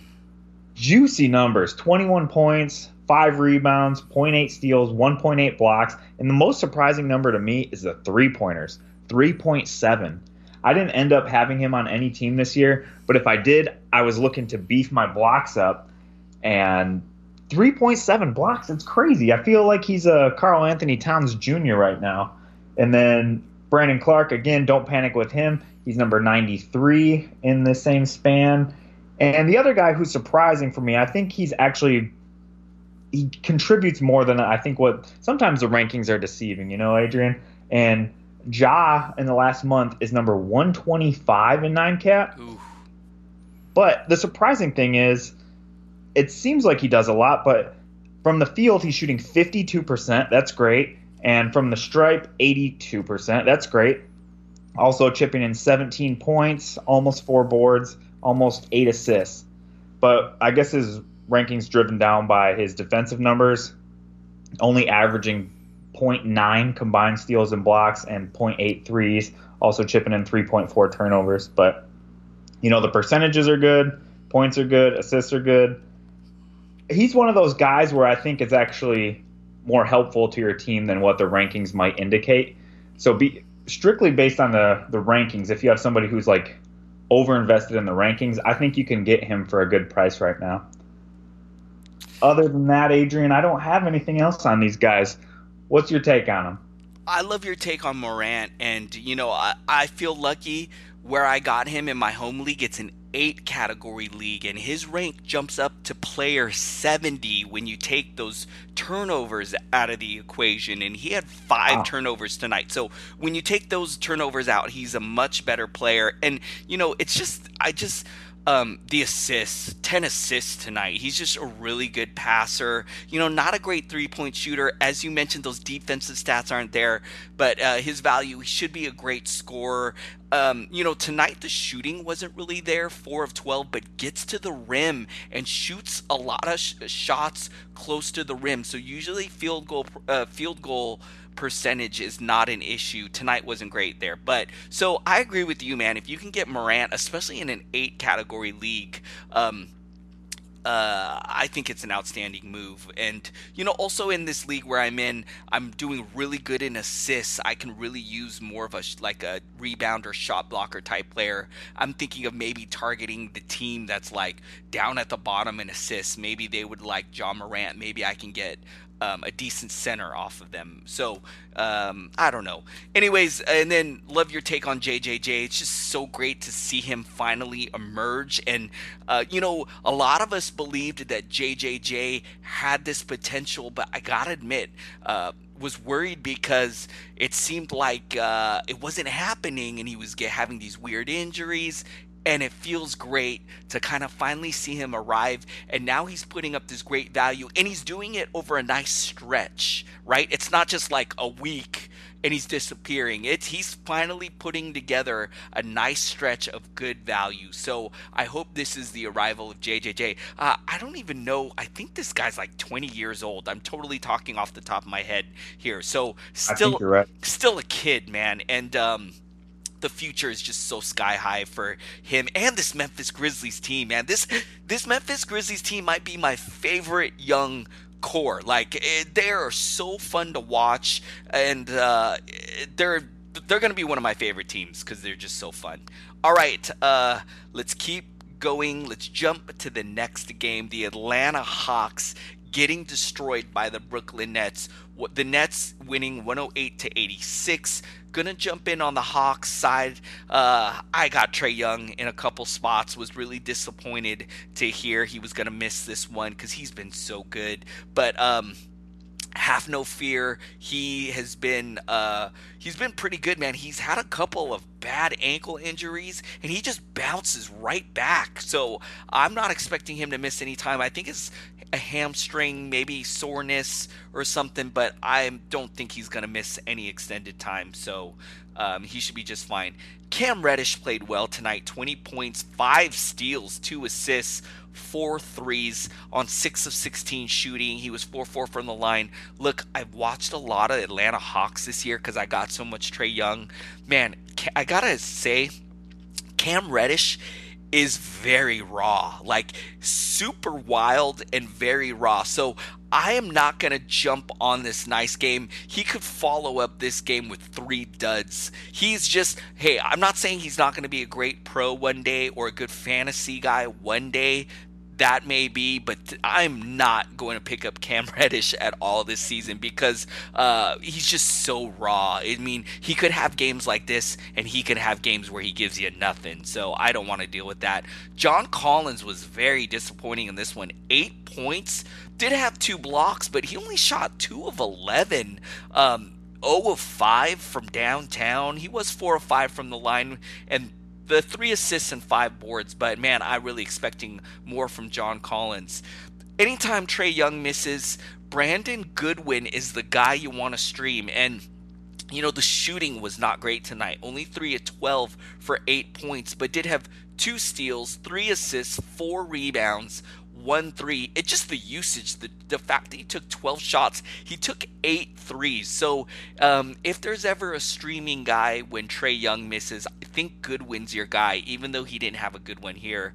Juicy numbers, 21 points, 5 rebounds, 0.8 steals, 1.8 blocks. And the most surprising number to me is the three-pointers, 3.7. I didn't end up having him on any team this year, but if I did, I was looking to beef my blocks up. And 3.7 blocks, it's crazy. I feel like he's a Karl Anthony Towns Jr. right now. And then Brandon Clark, again, don't panic with him. He's number 93 in the same span. And the other guy who's surprising for me, I think he contributes more than I think sometimes the rankings are deceiving, Adrian? And Ja in the last month is number 125 in 9-cat. Ooh. But the surprising thing is it seems like he does a lot, but from the field he's shooting 52%. That's great. And from the stripe, 82%. That's great. Also chipping in 17 points, almost 4 boards, almost 8 assists. But I guess his ranking's driven down by his defensive numbers, only averaging 0.9 combined steals and blocks and 0.8 threes, also chipping in 3.4 turnovers. But, the percentages are good, points are good, assists are good. He's one of those guys where I think it's actually more helpful to your team than what the rankings might indicate. So strictly based on the rankings, if you have somebody who's like overinvested in the rankings, I think you can get him for a good price right now. Other than that, Adrian, I don't have anything else on these guys. What's your take on them? I love your take on Morant, and I feel lucky where I got him in my home league. It's an 8-category league, and his rank jumps up to player 70 when you take those turnovers out of the equation, and he had 5 turnovers tonight. So when you take those turnovers out, he's a much better player. And the assists, 10 assists tonight. He's just a really good passer. Not a great three-point shooter. As you mentioned, those defensive stats aren't there, but his value, he should be a great scorer. Tonight the shooting wasn't really there, 4 of 12, but gets to the rim and shoots a lot of shots close to the rim. So usually field goal percentage is not an issue. Tonight wasn't great there. But so I agree with you, man. If you can get Morant, especially in an 8-category league, I think it's an outstanding move. And, also in this league where I'm in, I'm doing really good in assists. I can really use more of a rebound or shot blocker type player. I'm thinking of maybe targeting the team that's like down at the bottom in assists. Maybe they would like Ja Morant. Maybe I can get a decent center off of them. So, I don't know. Anyways, and then love your take on JJJ. It's just so great to see him finally emerge. And, a lot of us believed that JJJ had this potential, but I gotta admit, was worried because it seemed like it wasn't happening, and he was having these weird injuries. And it feels great to kind of finally see him arrive. And now he's putting up this great value. And he's doing it over a nice stretch, right? It's not just like a week and he's disappearing. He's finally putting together a nice stretch of good value. So I hope this is the arrival of JJJ. I don't even know. I think this guy's like 20 years old. I'm totally talking off the top of my head here. So still a kid, man. And the future is just so sky high for him and this Memphis Grizzlies team, man. This Memphis Grizzlies team might be my favorite young core. Like, they are so fun to watch, and they're going to be one of my favorite teams because they're just so fun. All right, let's keep going. Let's jump to the next game. The Atlanta Hawks getting destroyed by the Brooklyn Nets. The Nets winning 108-86. Gonna jump in on the Hawks side. I got Trae Young in a couple spots. Was really disappointed to hear he was gonna miss this one because he's been so good. But have no fear. He's been pretty good, man. He's had a couple of bad ankle injuries and he just bounces right back. So I'm not expecting him to miss any time. I think it's a hamstring, maybe soreness or something, but I don't think he's going to miss any extended time. So he should be just fine. Cam Reddish played well tonight. 20 points, 5 steals, 2 assists, 4 threes on 6 of 16 shooting. He was 4-4 from the line. Look, I've watched a lot of Atlanta Hawks this year because I got so much Trae Young. Man, I gotta say, Cam Reddish is very raw, like super wild and very raw. So I am not going to jump on this nice game. He could follow up this game with 3 duds. He's just, hey, I'm not saying he's not going to be a great pro one day or a good fantasy guy one day. That may be, but I'm not going to pick up Cam Reddish at all this season because he's just so raw. I mean, he could have games like this, and he could have games where he gives you nothing. So I don't want to deal with that. John Collins was very disappointing in this one. 8 points, did have 2 blocks, but he only shot 2 of 11. 0 of 5 from downtown. He was 4 of 5 from the line, and the 3 assists and 5 boards, but man, I'm really expecting more from John Collins. Anytime Trae Young misses, Brandon Goodwin is the guy you want to stream, and you know, the shooting was not great tonight. Only 3 of 12 for 8 points, but did have 2 steals, 3 assists, 4 rebounds, 1 3. It's just the usage, the fact that he took 12 shots, he took 8 threes. So if there's ever a streaming guy when Trae Young misses, I think Goodwin's your guy, even though he didn't have a good one here.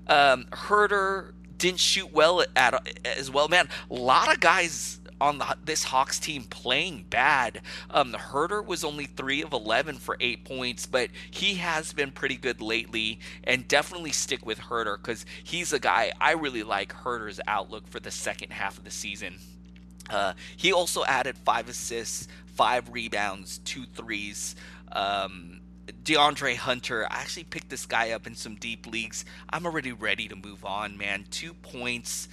Herter didn't shoot well as well. Man, a lot of guys on this Hawks team playing bad. Herter was only 3 of 11 for 8 points, but he has been pretty good lately, and definitely stick with Herter because he's a guy. I really like Herter's outlook for the second half of the season. He also added 5 assists, 5 rebounds, 2 threes. DeAndre Hunter, I actually picked this guy up in some deep leagues. I'm already ready to move on, man. 2 points.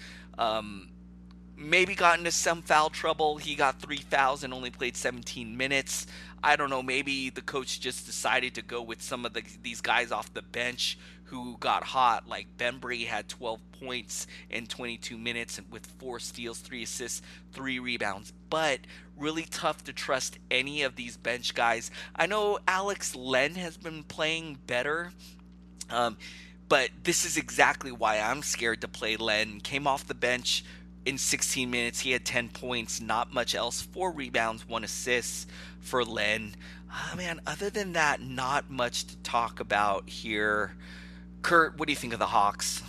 Maybe got into some foul trouble. He got 3 fouls and only played 17 minutes. I don't know. Maybe the coach just decided to go with some of these guys off the bench who got hot. Like Bembry had 12 points in 22 minutes and with 4 steals, 3 assists, 3 rebounds. But really tough to trust any of these bench guys. I know Alex Len has been playing better. But this is exactly why I'm scared to play Len. Came off the bench in 16 minutes. He had 10 points, not much else. 4 rebounds, 1 assist for Len. Man, other than that, not much to talk about here. Kurt, what do you think of the Hawks?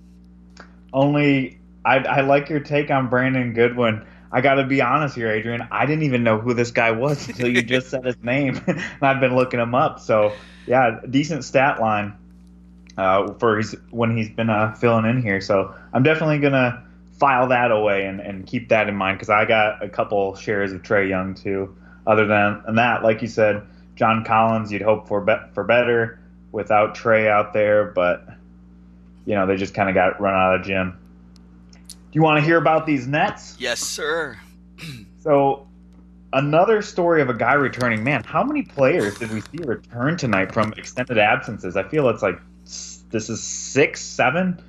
I like your take on Brandon Goodwin. I got to be honest here, Adrian. I didn't even know who this guy was until you just said his name, and I've been looking him up. So, yeah, decent stat line for when he's been filling in here. So I'm definitely going to file that away and keep that in mind because I got a couple shares of Trae Young too. Other than that, like you said, John Collins, you'd hope for better without Trae out there, but you know they just kind of got run out of the gym. Do you want to hear about these Nets? Yes, sir. So another story of a guy returning. Man, how many players did we see return tonight from extended absences? I feel it's like this is 6, 7.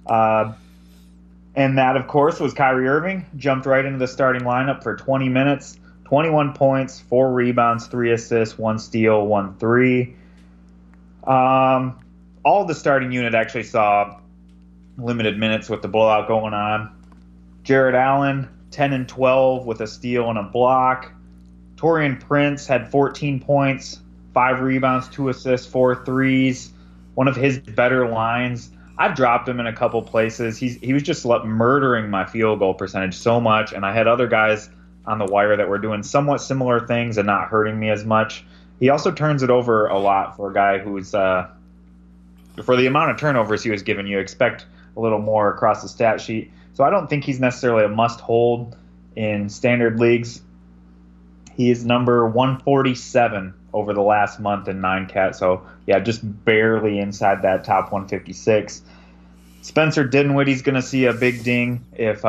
And that, of course, was Kyrie Irving. Jumped right into the starting lineup for 20 minutes, 21 points, 4 rebounds, 3 assists, 1 steal, 1 3. All of the starting unit actually saw limited minutes with the blowout going on. Jared Allen, 10 and 12 with a steal and a block. Taurean Prince had 14 points, 5 rebounds, 2 assists, 4 threes. One of his better lines. I've dropped him in a couple places. He was just murdering my field goal percentage so much, and I had other guys on the wire that were doing somewhat similar things and not hurting me as much. He also turns it over a lot for a guy who's for the amount of turnovers he was given, you expect a little more across the stat sheet. So I don't think he's necessarily a must-hold in standard leagues. He is number 147 over the last month in 9 cat. So, yeah, just barely inside that top 156. Spencer Dinwiddie's going to see a big ding if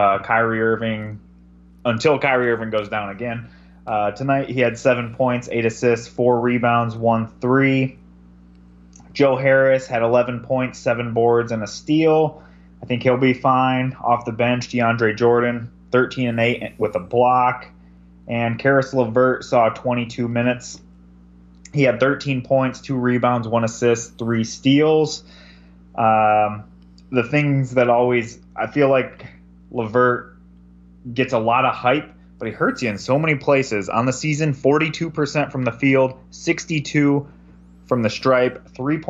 until Kyrie Irving goes down again. Tonight he had 7 points, 8 assists, 4 rebounds, 1 3. Joe Harris had 11 points, 7 boards, and a steal. I think he'll be fine. Off the bench, DeAndre Jordan, 13 and 8 with a block. And Karis LeVert saw 22 minutes. He had 13 points, 2 rebounds, 1 assist, 3 steals. The things that I feel like LeVert gets a lot of hype, but he hurts you in so many places. On the season, 42% from the field, 62 from the stripe,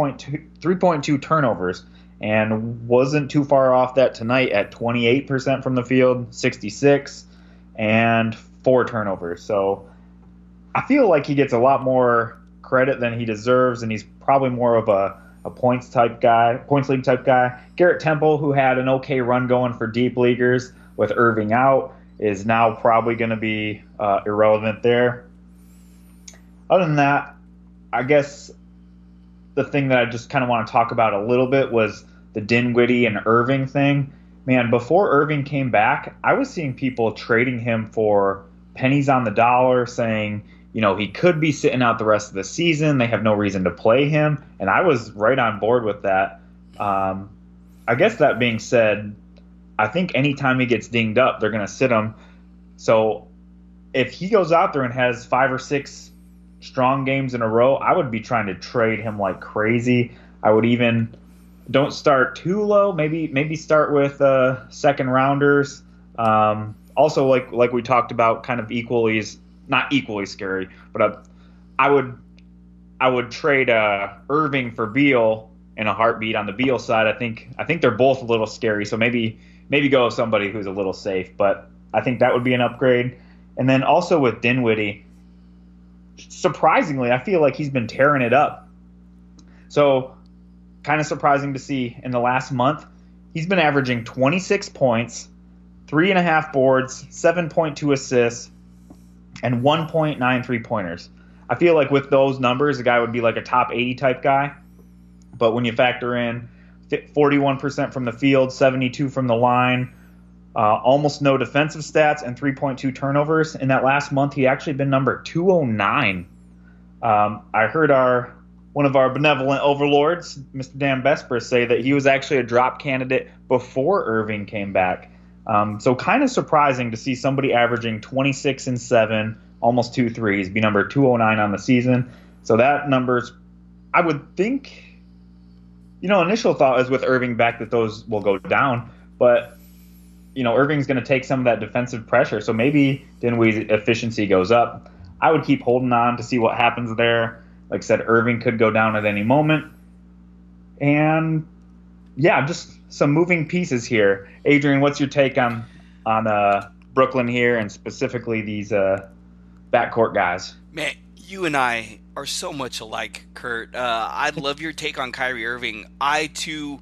3.2 turnovers, and wasn't too far off that tonight at 28% from the field, 66, and 4 turnovers. So I feel like he gets a lot more credit than he deserves, and he's probably more of a points league type guy. Garrett Temple, who had an okay run going for deep leaguers with Irving out, is now probably going to be irrelevant there. Other than that, I guess the thing that I just kind of want to talk about a little bit was the Dinwiddie and Irving thing. Man, before Irving came back, I was seeing people trading him for pennies on the dollar, saying, he could be sitting out the rest of the season. They have no reason to play him. And I was right on board with that. I guess that being said, I think anytime he gets dinged up, they're going to sit him. So if he goes out there and has 5 or 6 strong games in a row, I would be trying to trade him like crazy. I would even don't start too low. Maybe start with second rounders. Also, like we talked about, kind of not equally scary, but I would trade Irving for Beal in a heartbeat on the Beal side. I think they're both a little scary, so maybe go with somebody who's a little safe, but I think that would be an upgrade. And then also with Dinwiddie, surprisingly, I feel like he's been tearing it up. So kind of surprising to see in the last month, he's been averaging 26 points, 3.5 boards, 7.2 assists, and 1.9 3-pointers. I feel like with those numbers, the guy would be like a top 80 type guy. But when you factor in 41% from the field, 72 from the line, almost no defensive stats, and 3.2 turnovers, in that last month, he actually been number 209. I heard one of our benevolent overlords, Mr. Dan Besbris, say that he was actually a drop candidate before Irving came back. So kind of surprising to see somebody averaging 26 and 7, almost 2 threes, be number 209 on the season. So that number's, I would think, initial thought is with Irving back that those will go down. But, Irving's going to take some of that defensive pressure. So maybe Dinwiddie's efficiency goes up. I would keep holding on to see what happens there. Like I said, Irving could go down at any moment. And, yeah, just some moving pieces here. Adrian, what's your take on Brooklyn here, and specifically these backcourt guys? Man, you and I are so much alike, Kurt. I love your take on Kyrie Irving. I too,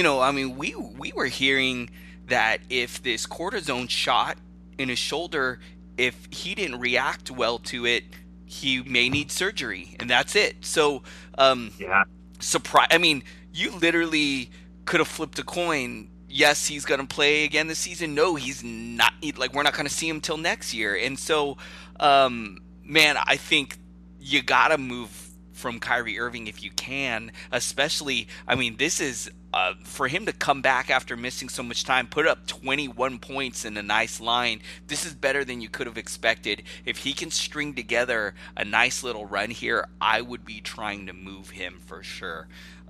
we were hearing that if this cortisone shot in his shoulder, if he didn't react well to it, he may need surgery, and that's it. So, surprise. I mean, you literally could have flipped a coin. Yes, he's going to play again this season. No, he's not. We're not going to see him till next year. And so, man, I think you got to move from Kyrie Irving if you can, especially, this is for him to come back after missing so much time, put up 21 points in a nice line. This is better than you could have expected. If he can string together a nice little run here, I would be trying to move him for sure.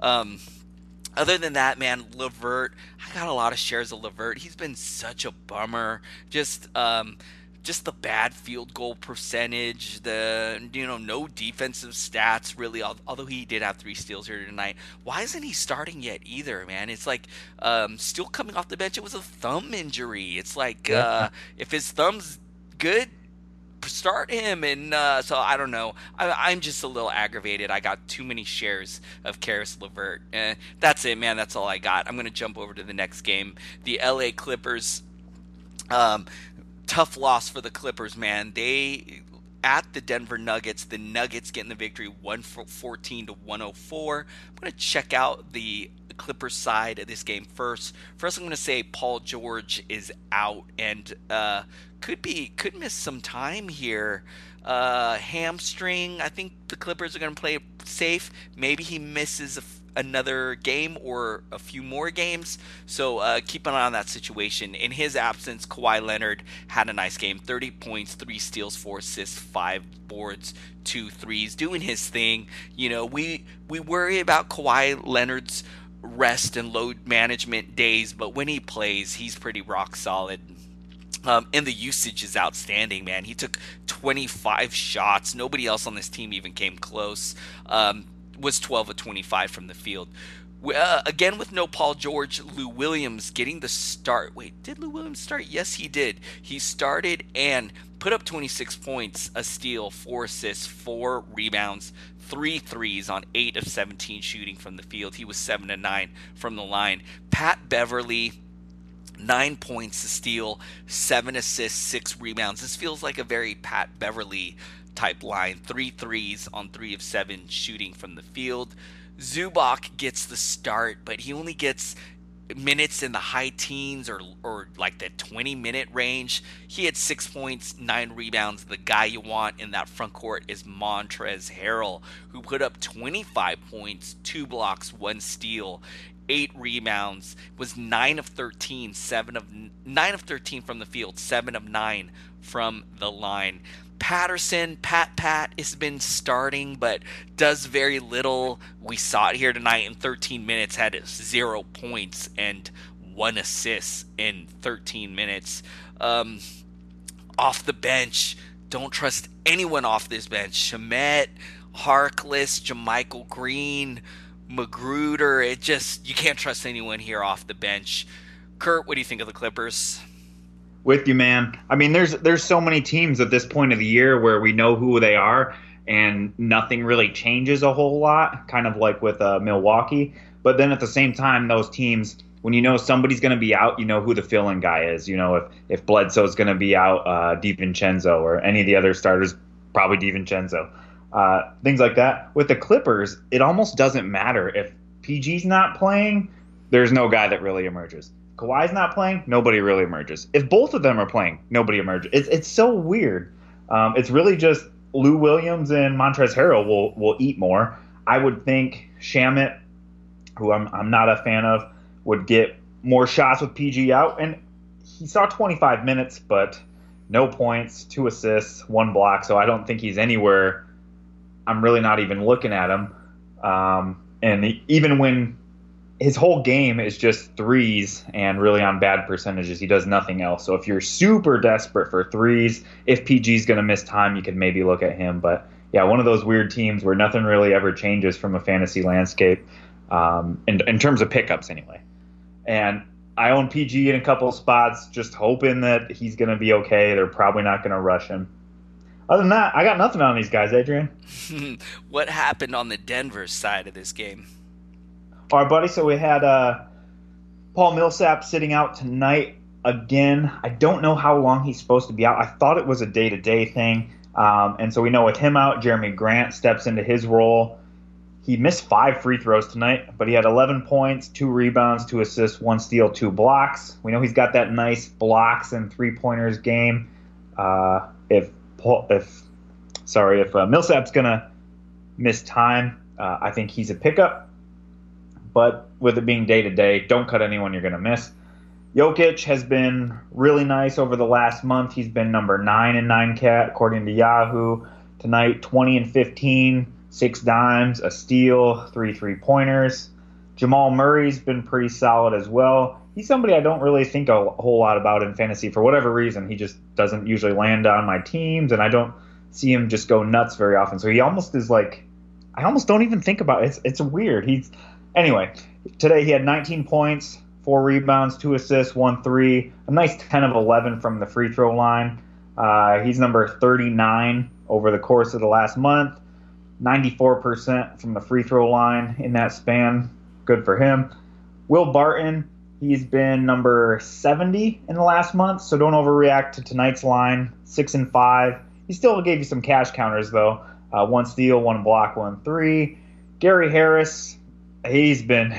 Other than that, man, LeVert, I got a lot of shares of LeVert. He's been such a bummer. Just the bad field goal percentage, no defensive stats really, although he did have 3 steals here tonight. Why isn't he starting yet either, man? It's like still coming off the bench. It was a thumb injury. It's like if his thumb's good, start him. And so I don't know. I'm just a little aggravated. I got too many shares of Karis LeVert. That's it, man. That's all I got. I'm going to jump over to the next game. The LA Clippers. Tough loss for the Clippers, man. They at the Denver Nuggets. The Nuggets getting the victory 114 to 104. I'm going to check out the Clippers side of this game first. First, I'm going to say Paul George is out and could miss some time here. Hamstring. I think the Clippers are going to play it safe. Maybe he misses another game or a few more games. So keep an eye on that situation. In his absence, Kawhi Leonard had a nice game. 30 points, 3 steals, 4 assists, 5 boards, 2 threes, doing his thing. You know, we worry about Kawhi Leonard's rest and load management days, but when he plays, he's pretty rock solid. And the usage is outstanding, man. He took 25 shots. Nobody else on this team even came close. Was 12 of 25 from the field. Again, with no Paul George, Lou Williams getting the start. Wait, did Lou Williams start? Yes, he did. He started and put up 26 points, a steal, 4 assists, 4 rebounds, 3 threes on 8 of 17 shooting from the field. He was 7 of 9 from the line. Pat Beverly, 9 points, a steal, 7 assists, 6 rebounds. This feels like a very Pat Beverly type line. 3 threes on 3 of 7 shooting from the field. Zubac gets the start, but he only gets minutes in the high teens or like the 20-minute range. He had 6 points, 9 rebounds. The guy you want in that front court is Montrezl Harrell, who put up 25 points, 2 blocks, 1 steal, 8 rebounds, was 9 of 13 from the field, 7 of 9 from the line. Patterson, Pat has been starting, but does very little. We saw it here tonight in 13 minutes, had 0 points and 1 assist in 13 minutes. Off the bench, don't trust anyone off this bench. Shamet, Harkless, JaMychal Green, Magruder. You can't trust anyone here off the bench. Kurt, what do you think of the Clippers? With you, man. I mean, there's so many teams at this point of the year where we know who they are and nothing really changes a whole lot, kind of like with Milwaukee. But then at the same time, those teams, when you know somebody's going to be out, you know who the fill-in guy is. You know, if Bledsoe's going to be out, DiVincenzo, or any of the other starters, probably DiVincenzo. Things like that. With the Clippers, it almost doesn't matter. If PG's not playing, there's no guy that really emerges. Kawhi's not playing, nobody really emerges. If both of them are playing, nobody emerges. It's so weird. It's really just Lou Williams and Montrezl Harrell will eat more. I would think Shamet, who I'm not a fan of, would get more shots with PG out. And he saw 25 minutes, but no points, 2 assists, 1 block. So I don't think he's anywhere. I'm really not even looking at him. Even when his whole game is just threes and really on bad percentages, he does nothing else. So if you're super desperate for threes, if PG's going to miss time, you could maybe look at him. But yeah, one of those weird teams where nothing really ever changes from a fantasy landscape, in terms of pickups anyway. And I own PG in a couple of spots, just hoping that he's going to be okay. They're probably not going to rush him. Other than that, I got nothing on these guys, Adrian. What happened on the Denver side of this game? All right, buddy. So we had Paul Millsap sitting out tonight again. I don't know how long he's supposed to be out. I thought it was a day-to-day thing. And so we know with him out, Jeremy Grant steps into his role. He missed 5 free throws tonight, but he had 11 points, 2 rebounds, 2 assists, 1 steal, 2 blocks. We know he's got that nice blocks and 3-pointers game. If Millsap's going to miss time, I think he's a pickup. But with it being day-to-day, don't cut anyone you're going to miss. Jokic has been really nice over the last month. He's been number 9 in 9Cat, according to Yahoo. Tonight, 20 and 15, 6 dimes, a steal, 3 3-pointers. Jamal Murray's been pretty solid as well. He's somebody I don't really think a whole lot about in fantasy for whatever reason. He just doesn't usually land on my teams, and I don't see him just go nuts very often. So he almost is like, I almost don't even think about it. It's weird. Anyway, today he had 19 points, 4 rebounds, 2 assists, 1 3, a nice 10 of 11 from the free throw line. He's number 39 over the course of the last month, 94% from the free throw line in that span. Good for him. Will Barton, he's been number 70 in the last month, so don't overreact to tonight's line. 6 and 5 He still gave you some cash counters, though. 1 steal, 1 block, 1 3. Gary Harris, he's been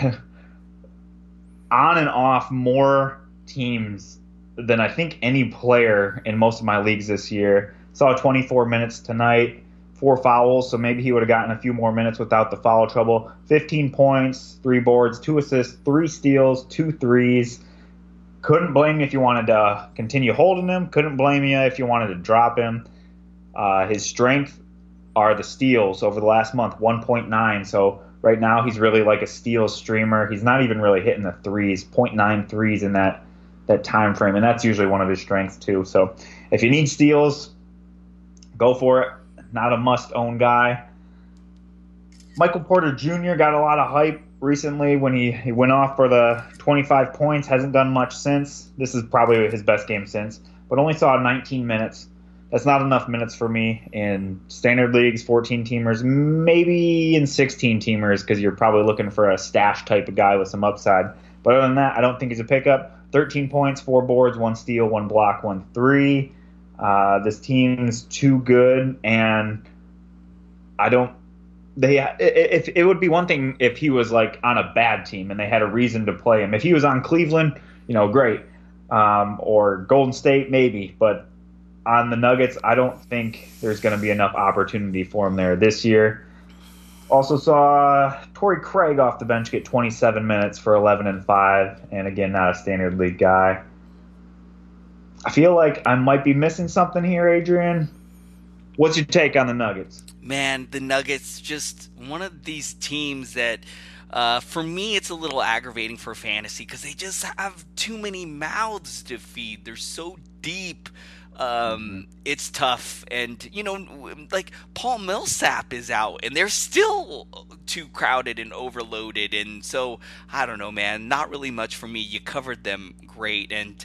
on and off more teams than I think any player in most of my leagues this year. Saw 24 minutes tonight, 4 fouls, so maybe he would have gotten a few more minutes without the foul trouble. 15 points, 3 boards, 2 assists, 3 steals, 2 threes. Couldn't blame you if you wanted to continue holding him. Couldn't blame you if you wanted to drop him. His strength are the steals over the last month, 1.9. So right now he's really like a steal streamer. He's not even really hitting the threes, 0.9 threes in that time frame, and that's usually one of his strengths too. So if you need steals, go for it. Not a must-own guy. Michael Porter Jr. got a lot of hype recently when he went off for the 25 points. Hasn't done much since. This is probably his best game since, but only saw 19 minutes. That's not enough minutes for me in standard leagues, 14-teamers, maybe in 16-teamers because you're probably looking for a stash type of guy with some upside. But other than that, I don't think he's a pickup. 13 points, 4 boards, 1 steal, 1 block, 1 3. This team's too good, and it would be one thing if he was like on a bad team and they had a reason to play him. If he was on Cleveland, great, or Golden State, maybe, but on the Nuggets, I don't think there's going to be enough opportunity for him there this year. Also saw Torrey Craig off the bench get 27 minutes for 11 and 5, and again, not a standard league guy. I feel like I might be missing something here, Adrian. What's your take on the Nuggets? Man, the Nuggets, just one of these teams that, for me, it's a little aggravating for fantasy because they just have too many mouths to feed. They're so deep. It's tough, and like Paul Millsap is out, and they're still too crowded and overloaded, and so I don't know, man. Not really much for me. You covered them great, and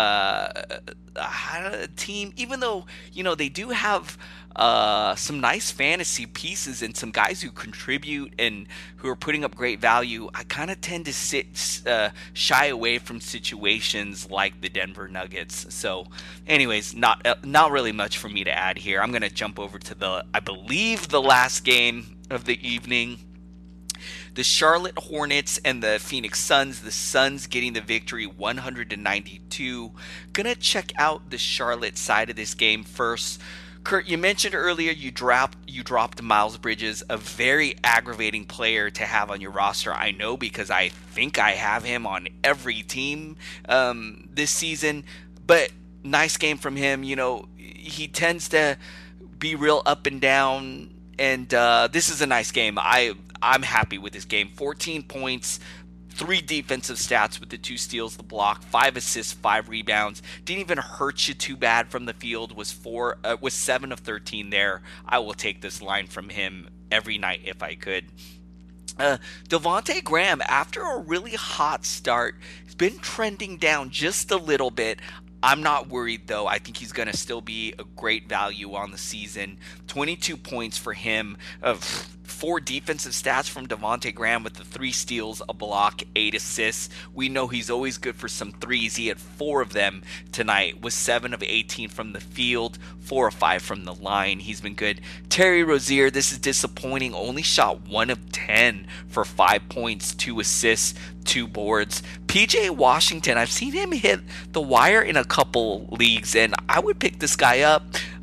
a team, even though they do have some nice fantasy pieces and some guys who contribute and who are putting up great value, I kind of tend to shy away from situations like the Denver Nuggets. So anyways, not really much for me to add here. I'm going to jump over to I believe the last game of the evening. The Charlotte Hornets and the Phoenix Suns. The Suns getting the victory 100-92. Gonna check out the Charlotte side of this game first. Kurt, you mentioned earlier you dropped Miles Bridges, a very aggravating player to have on your roster. I know because I think I have him on every team this season. But nice game from him. He tends to be real up and down, and this is a nice game. I'm happy with this game. 14 points, 3 defensive stats with the 2 steals, the block, 5 assists, 5 rebounds. Didn't even hurt you too bad from the field. Was 7 of 13 there. I will take this line from him every night if I could. Devontae Graham, after a really hot start, has been trending down just a little bit. I'm not worried, though. I think he's going to still be a great value on the season. 22 points for him. 4 defensive stats from Devontae Graham with the 3 steals, a block, 8 assists. We know he's always good for some threes. He had 4 of them tonight, with 7 of 18 from the field, 4 of 5 from the line. He's been good. Terry Rozier, this is disappointing. Only shot 1 of 10 for 5 points, 2 assists, 2 boards. PJ Washington, I've seen him hit the wire in a couple leagues, and I would pick this guy up.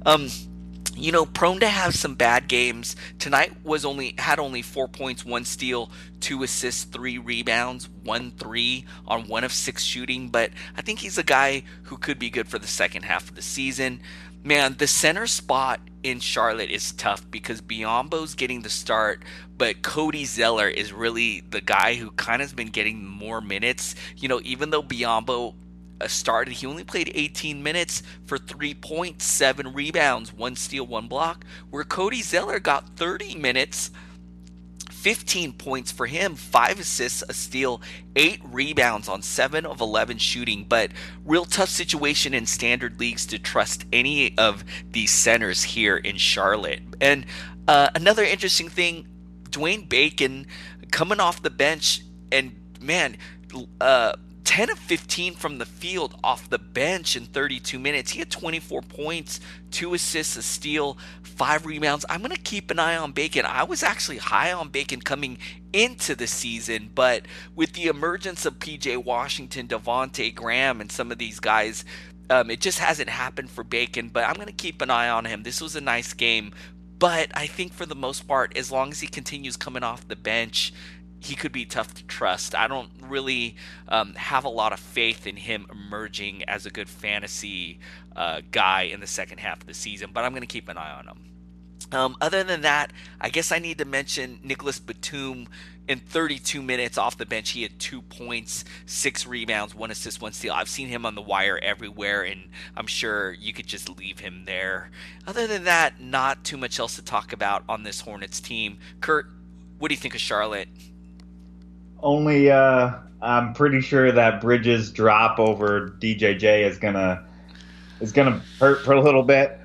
Prone to have some bad games. Tonight had only 4 points, 1 steal, 2 assists, 3 rebounds, 1 3 on 1 of 6 shooting. But I think he's a guy who could be good for the second half of the season. Man, the center spot in Charlotte is tough because Biyombo's getting the start, but Cody Zeller is really the guy who kind of has been getting more minutes. Even though Biyombo started, he only played 18 minutes for 3 points, 7 rebounds, 1 steal, 1 block, where Cody Zeller got 30 minutes, 15 points for him, 5 assists, a steal, 8 rebounds on 7 of 11 shooting. But real tough situation in standard leagues to trust any of these centers here in Charlotte. And another interesting thing, Dwayne Bacon coming off the bench, and man, 10 of 15 from the field off the bench in 32 minutes. He had 24 points, 2 assists, a steal, 5 rebounds. I'm going to keep an eye on Bacon. I was actually high on Bacon coming into the season, but with the emergence of PJ Washington, Devontae Graham, and some of these guys, it just hasn't happened for Bacon, but I'm going to keep an eye on him. This was a nice game, but I think for the most part, as long as he continues coming off the bench, he could be tough to trust. I don't really have a lot of faith in him emerging as a good fantasy guy in the second half of the season, but I'm going to keep an eye on him. Other than that, I guess I need to mention Nicholas Batum. In 32 minutes off the bench, he had 2 points, 6 rebounds, 1 assist, 1 steal. I've seen him on the wire everywhere, and I'm sure you could just leave him there. Other than that, not too much else to talk about on this Hornets team. Kurt, what do you think of Charlotte? Only I'm pretty sure that Bridges' drop over DJJ is gonna hurt for a little bit.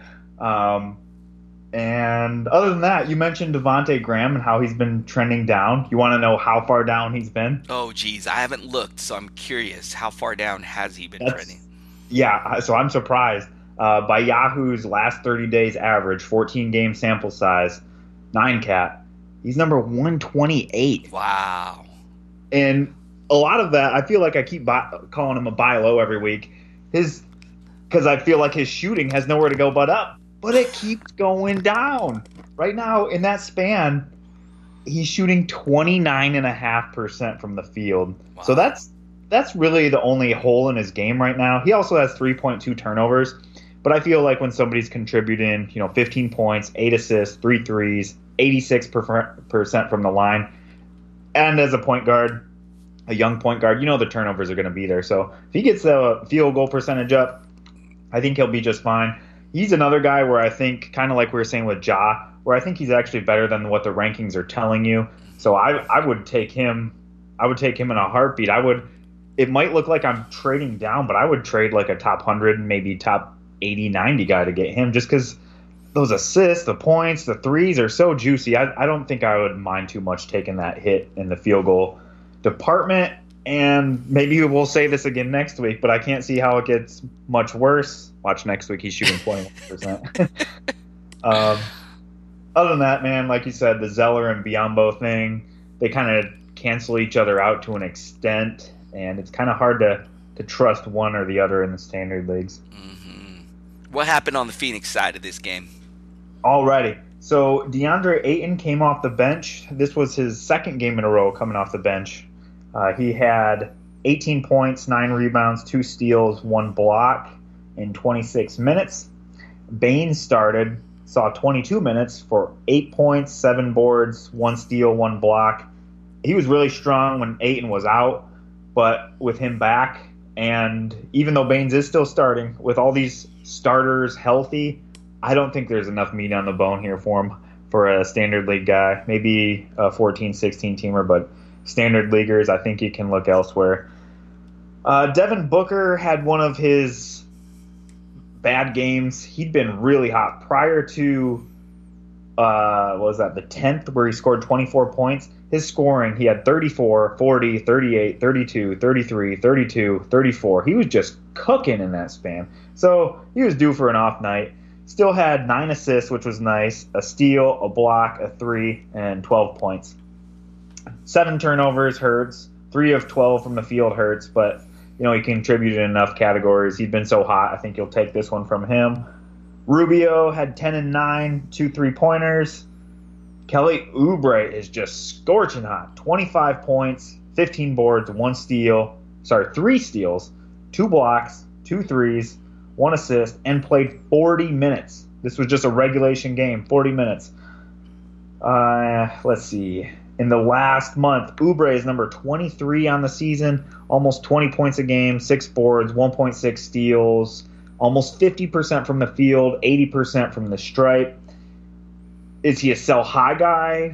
And other than that, you mentioned Devontae Graham and how he's been trending down. You want to know how far down he's been? Oh, geez, I haven't looked, so I'm curious. How far down has he been trending? Yeah, so I'm surprised. By Yahoo's last 30 days average, 14-game sample size, 9-cat, he's number 128. Wow. And a lot of that, I feel like I keep calling him a buy low every week, because I feel like his shooting has nowhere to go but up. But it keeps going down. Right now, in that span, he's shooting 29.5% from the field. Wow. So that's really the only hole in his game right now. He also has 3.2 turnovers. But I feel like when somebody's contributing, 15 points, 8 assists, 3 threes, 86% from the line, and as a point guard, a young point guard, the turnovers are going to be there. So if he gets the field goal percentage up, I think he'll be just fine. He's another guy where I think, kind of like we were saying with Ja, where I think he's actually better than what the rankings are telling you. So I would take him. I would take him in a heartbeat. It might look like I'm trading down, but I would trade like a top 100, maybe top 80, 90 guy to get him, just because those assists, the points, the threes are so juicy. I don't think I would mind too much taking that hit in the field goal department. And maybe we'll say this again next week, but I can't see how it gets much worse. Watch next week, he's shooting 21%. Other than that, man, like you said, the Zeller and Biyombo thing, they kind of cancel each other out to an extent, and it's kind of hard to trust one or the other in the standard leagues. Mm-hmm. What happened on the Phoenix side of this game? Alrighty. So DeAndre Ayton came off the bench. This was his second game in a row coming off the bench. He had 18 points, 9 rebounds, 2 steals, 1 block in 26 minutes. Baines started, saw 22 minutes for 8 points, 7 boards, 1 steal, 1 block. He was really strong when Ayton was out, but with him back, and even though Baines is still starting, with all these starters healthy, I don't think there's enough meat on the bone here for him for a standard league guy. Maybe a 14, 16 teamer, but standard leaguers, I think you can look elsewhere. Devin Booker had one of his bad games. He'd been really hot prior to the 10th, where he scored 24 points. His scoring, he had 34, 40, 38, 32, 33, 32, 34. He was just cooking in that span. So he was due for an off night. Still had 9 assists, which was nice, a steal, a block, a 3, and 12 points. 7 turnovers hurts. 3 of 12 from the field hurts, but he contributed in enough categories. He'd been so hot, I think you'll take this one from him. Rubio had 10 and 9, 2 3-pointers. Kelly Oubre is just scorching hot. 25 points, 15 boards, 3 steals, 2 blocks, 2 threes, 1 assist, and played 40 minutes. This was just a regulation game, 40 minutes. Let's see. In the last month, Oubre is number 23 on the season, almost 20 points a game, 6 boards, 1.6 steals, almost 50% from the field, 80% from the stripe. Is he a sell high guy?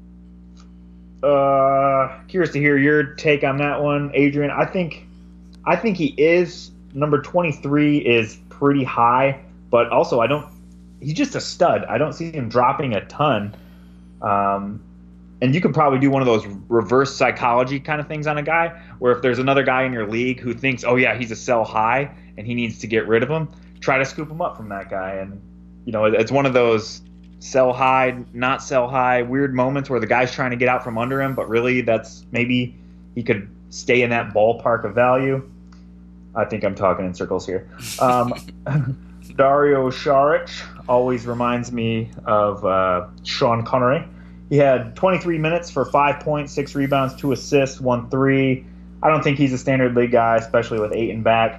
Curious to hear your take on that one, Adrian. I think he is. Number 23 is pretty high, but also he's just a stud. I don't see him dropping a ton. and you could probably do one of those reverse psychology kind of things on a guy, where if there's another guy in your league who thinks, oh yeah, he's a sell high and he needs to get rid of him, try to scoop him up from that guy. And it's one of those sell high, not sell high, weird moments where the guy's trying to get out from under him, but really that's maybe he could stay in that ballpark of value. I think I'm talking in circles here. Dario Saric always reminds me of Sean Connery. He had 23 minutes for 5 points, 6 rebounds, 2 assists, 1 3. I don't think he's a standard league guy, especially with Ayton back.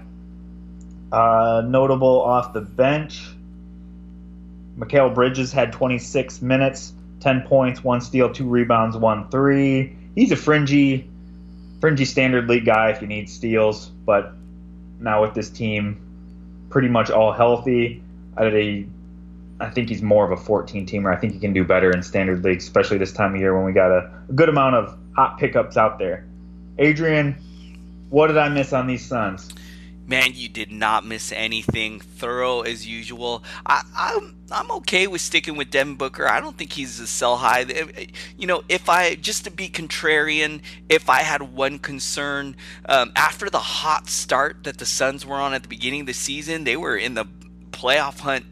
Notable off the bench, Mikal Bridges had 26 minutes, 10 points, 1 steal, 2 rebounds, 1 3. He's a fringy standard league guy if you need steals, but now with this team pretty much all healthy, I think he's more of a 14-teamer. I think he can do better in standard league, especially this time of year when we got a good amount of hot pickups out there. Adrian, what did I miss on these Suns? Man, you did not miss anything. Thorough as usual. I'm okay with sticking with Devin Booker. I don't think he's a sell high. If I, just to be contrarian, if I had one concern, after the hot start that the Suns were on at the beginning of the season, they were in the playoff hunt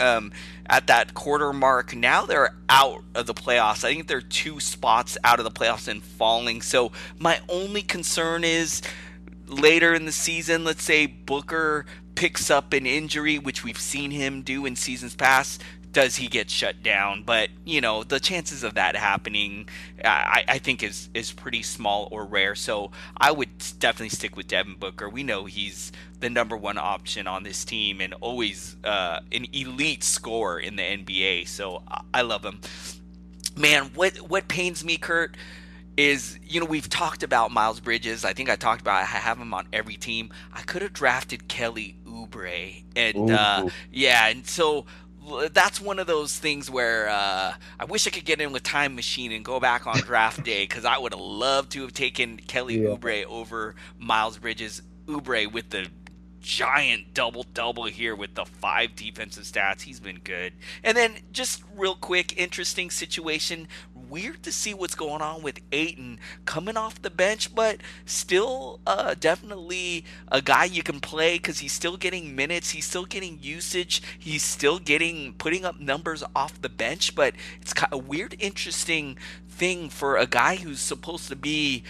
at that quarter mark. Now they're out of the playoffs. I think they're 2 spots out of the playoffs and falling. So my only concern is later in the season, let's say Booker picks up an injury, which we've seen him do in seasons past. Does he get shut down? But, the chances of that happening, I think is pretty small or rare. So I would definitely stick with Devin Booker. We know he's the number one option on this team and always an elite scorer in the NBA. So I love him. Man, what pains me, Kurt, is, we've talked about Miles Bridges. I think I talked about I have him on every team. I could have drafted Kelly Oubre. And, and so that's one of those things where I wish I could get in with Time Machine and go back on draft day, because I would have loved to have taken Kelly Oubre over Miles Bridges. Oubre with the giant double here with the 5 defensive stats. He's been good. And then just real quick, interesting situation. Weird to see what's going on with Ayton coming off the bench, but still definitely a guy you can play because he's still getting minutes, he's still getting usage, he's still putting up numbers off the bench. But it's kind of a weird, interesting thing for a guy who's supposed to be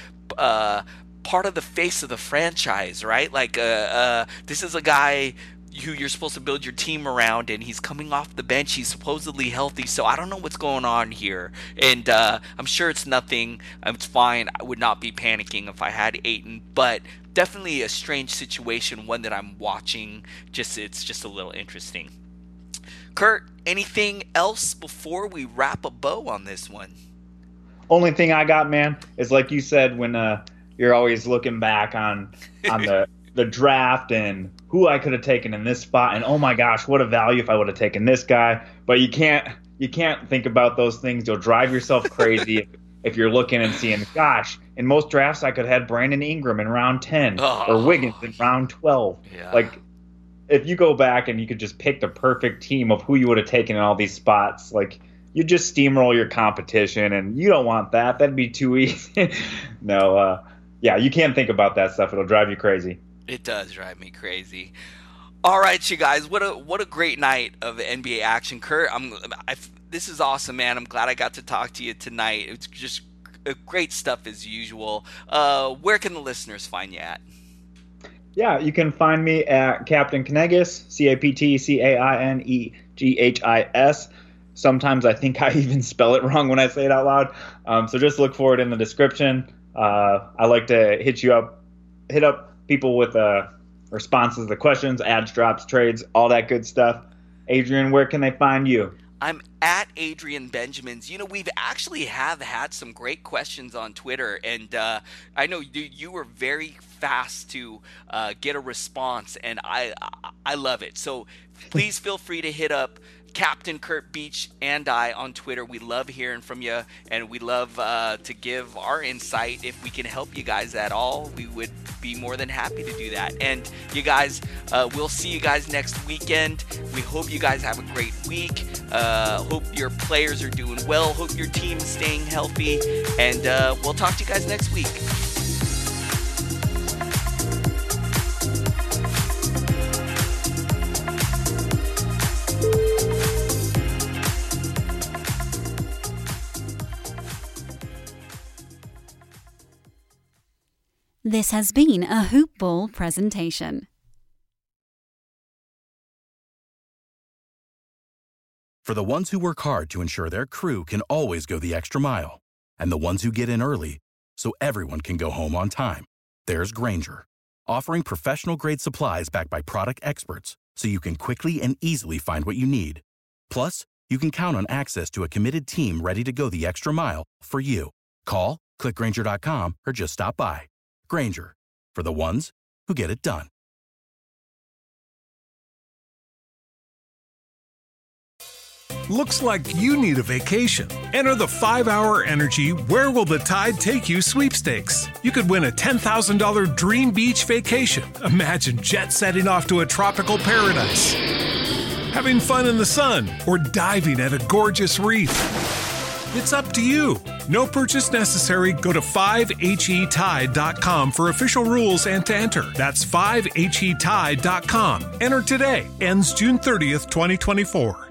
part of the face of the franchise, right? Like this is a guy who you're supposed to build your team around, and he's coming off the bench. He's supposedly healthy, so I don't know what's going on here. And I'm sure it's nothing. It's fine. I would not be panicking if I had Ayton, but definitely a strange situation, one that I'm watching. It's just a little interesting. Kurt, anything else before we wrap a bow on this one? Only thing I got, man, is like you said, when you're always looking back on the draft and who I could have taken in this spot, and oh my gosh, what a value if I would have taken this guy. But you can't think about those things. You'll drive yourself crazy if you're looking and seeing, gosh, in most drafts I could have had Brandon Ingram in round 10 or Wiggins in round 12. Yeah. Like, if you go back and you could just pick the perfect team of who you would have taken in all these spots, like, you just steamroll your competition, and you don't want that. That'd be too easy. No, you can't think about that stuff. It'll drive you crazy. It does drive me crazy. All right, you guys, what a great night of NBA action. Kurt, this is awesome, man. I'm glad I got to talk to you tonight. It's just great stuff as usual. Where can the listeners find you at? Yeah, you can find me at Captain Kneghis, CaptainNeghis. Sometimes I think I even spell it wrong when I say it out loud. So just look for it in the description. I like to hit up people with responses to questions, ads, drops, trades, all that good stuff. Adrian, where can they find you? I'm at Adrian Benjamins. We've actually have had some great questions on Twitter, and I know you were very fast to get a response, and I love it. So please feel free to hit up Captain Kurt Beach and I on Twitter. We love hearing from you, and we love to give our insight. If we can help you guys at all, we would be more than happy to do that. And you guys, we'll see you guys next weekend. We hope you guys have a great week. Hope your players are doing well. Hope your team is staying healthy. And we'll talk to you guys next week. This has been a Hoop Ball presentation. For the ones who work hard to ensure their crew can always go the extra mile, and the ones who get in early so everyone can go home on time, there's Grainger, offering professional-grade supplies backed by product experts so you can quickly and easily find what you need. Plus, you can count on access to a committed team ready to go the extra mile for you. Call, click Grainger.com, or just stop by. Grainger, for the ones who get it done. Looks like you need a vacation. Enter the 5-Hour Energy Where Will the Tide Take You sweepstakes. You could win a $10,000 dream beach vacation. Imagine jet setting off to a tropical paradise, having fun in the sun, or diving at a gorgeous reef. It's up to you. No purchase necessary. Go to 5HETide.com for official rules and to enter. That's 5HETide.com. Enter today. Ends June 30th, 2024.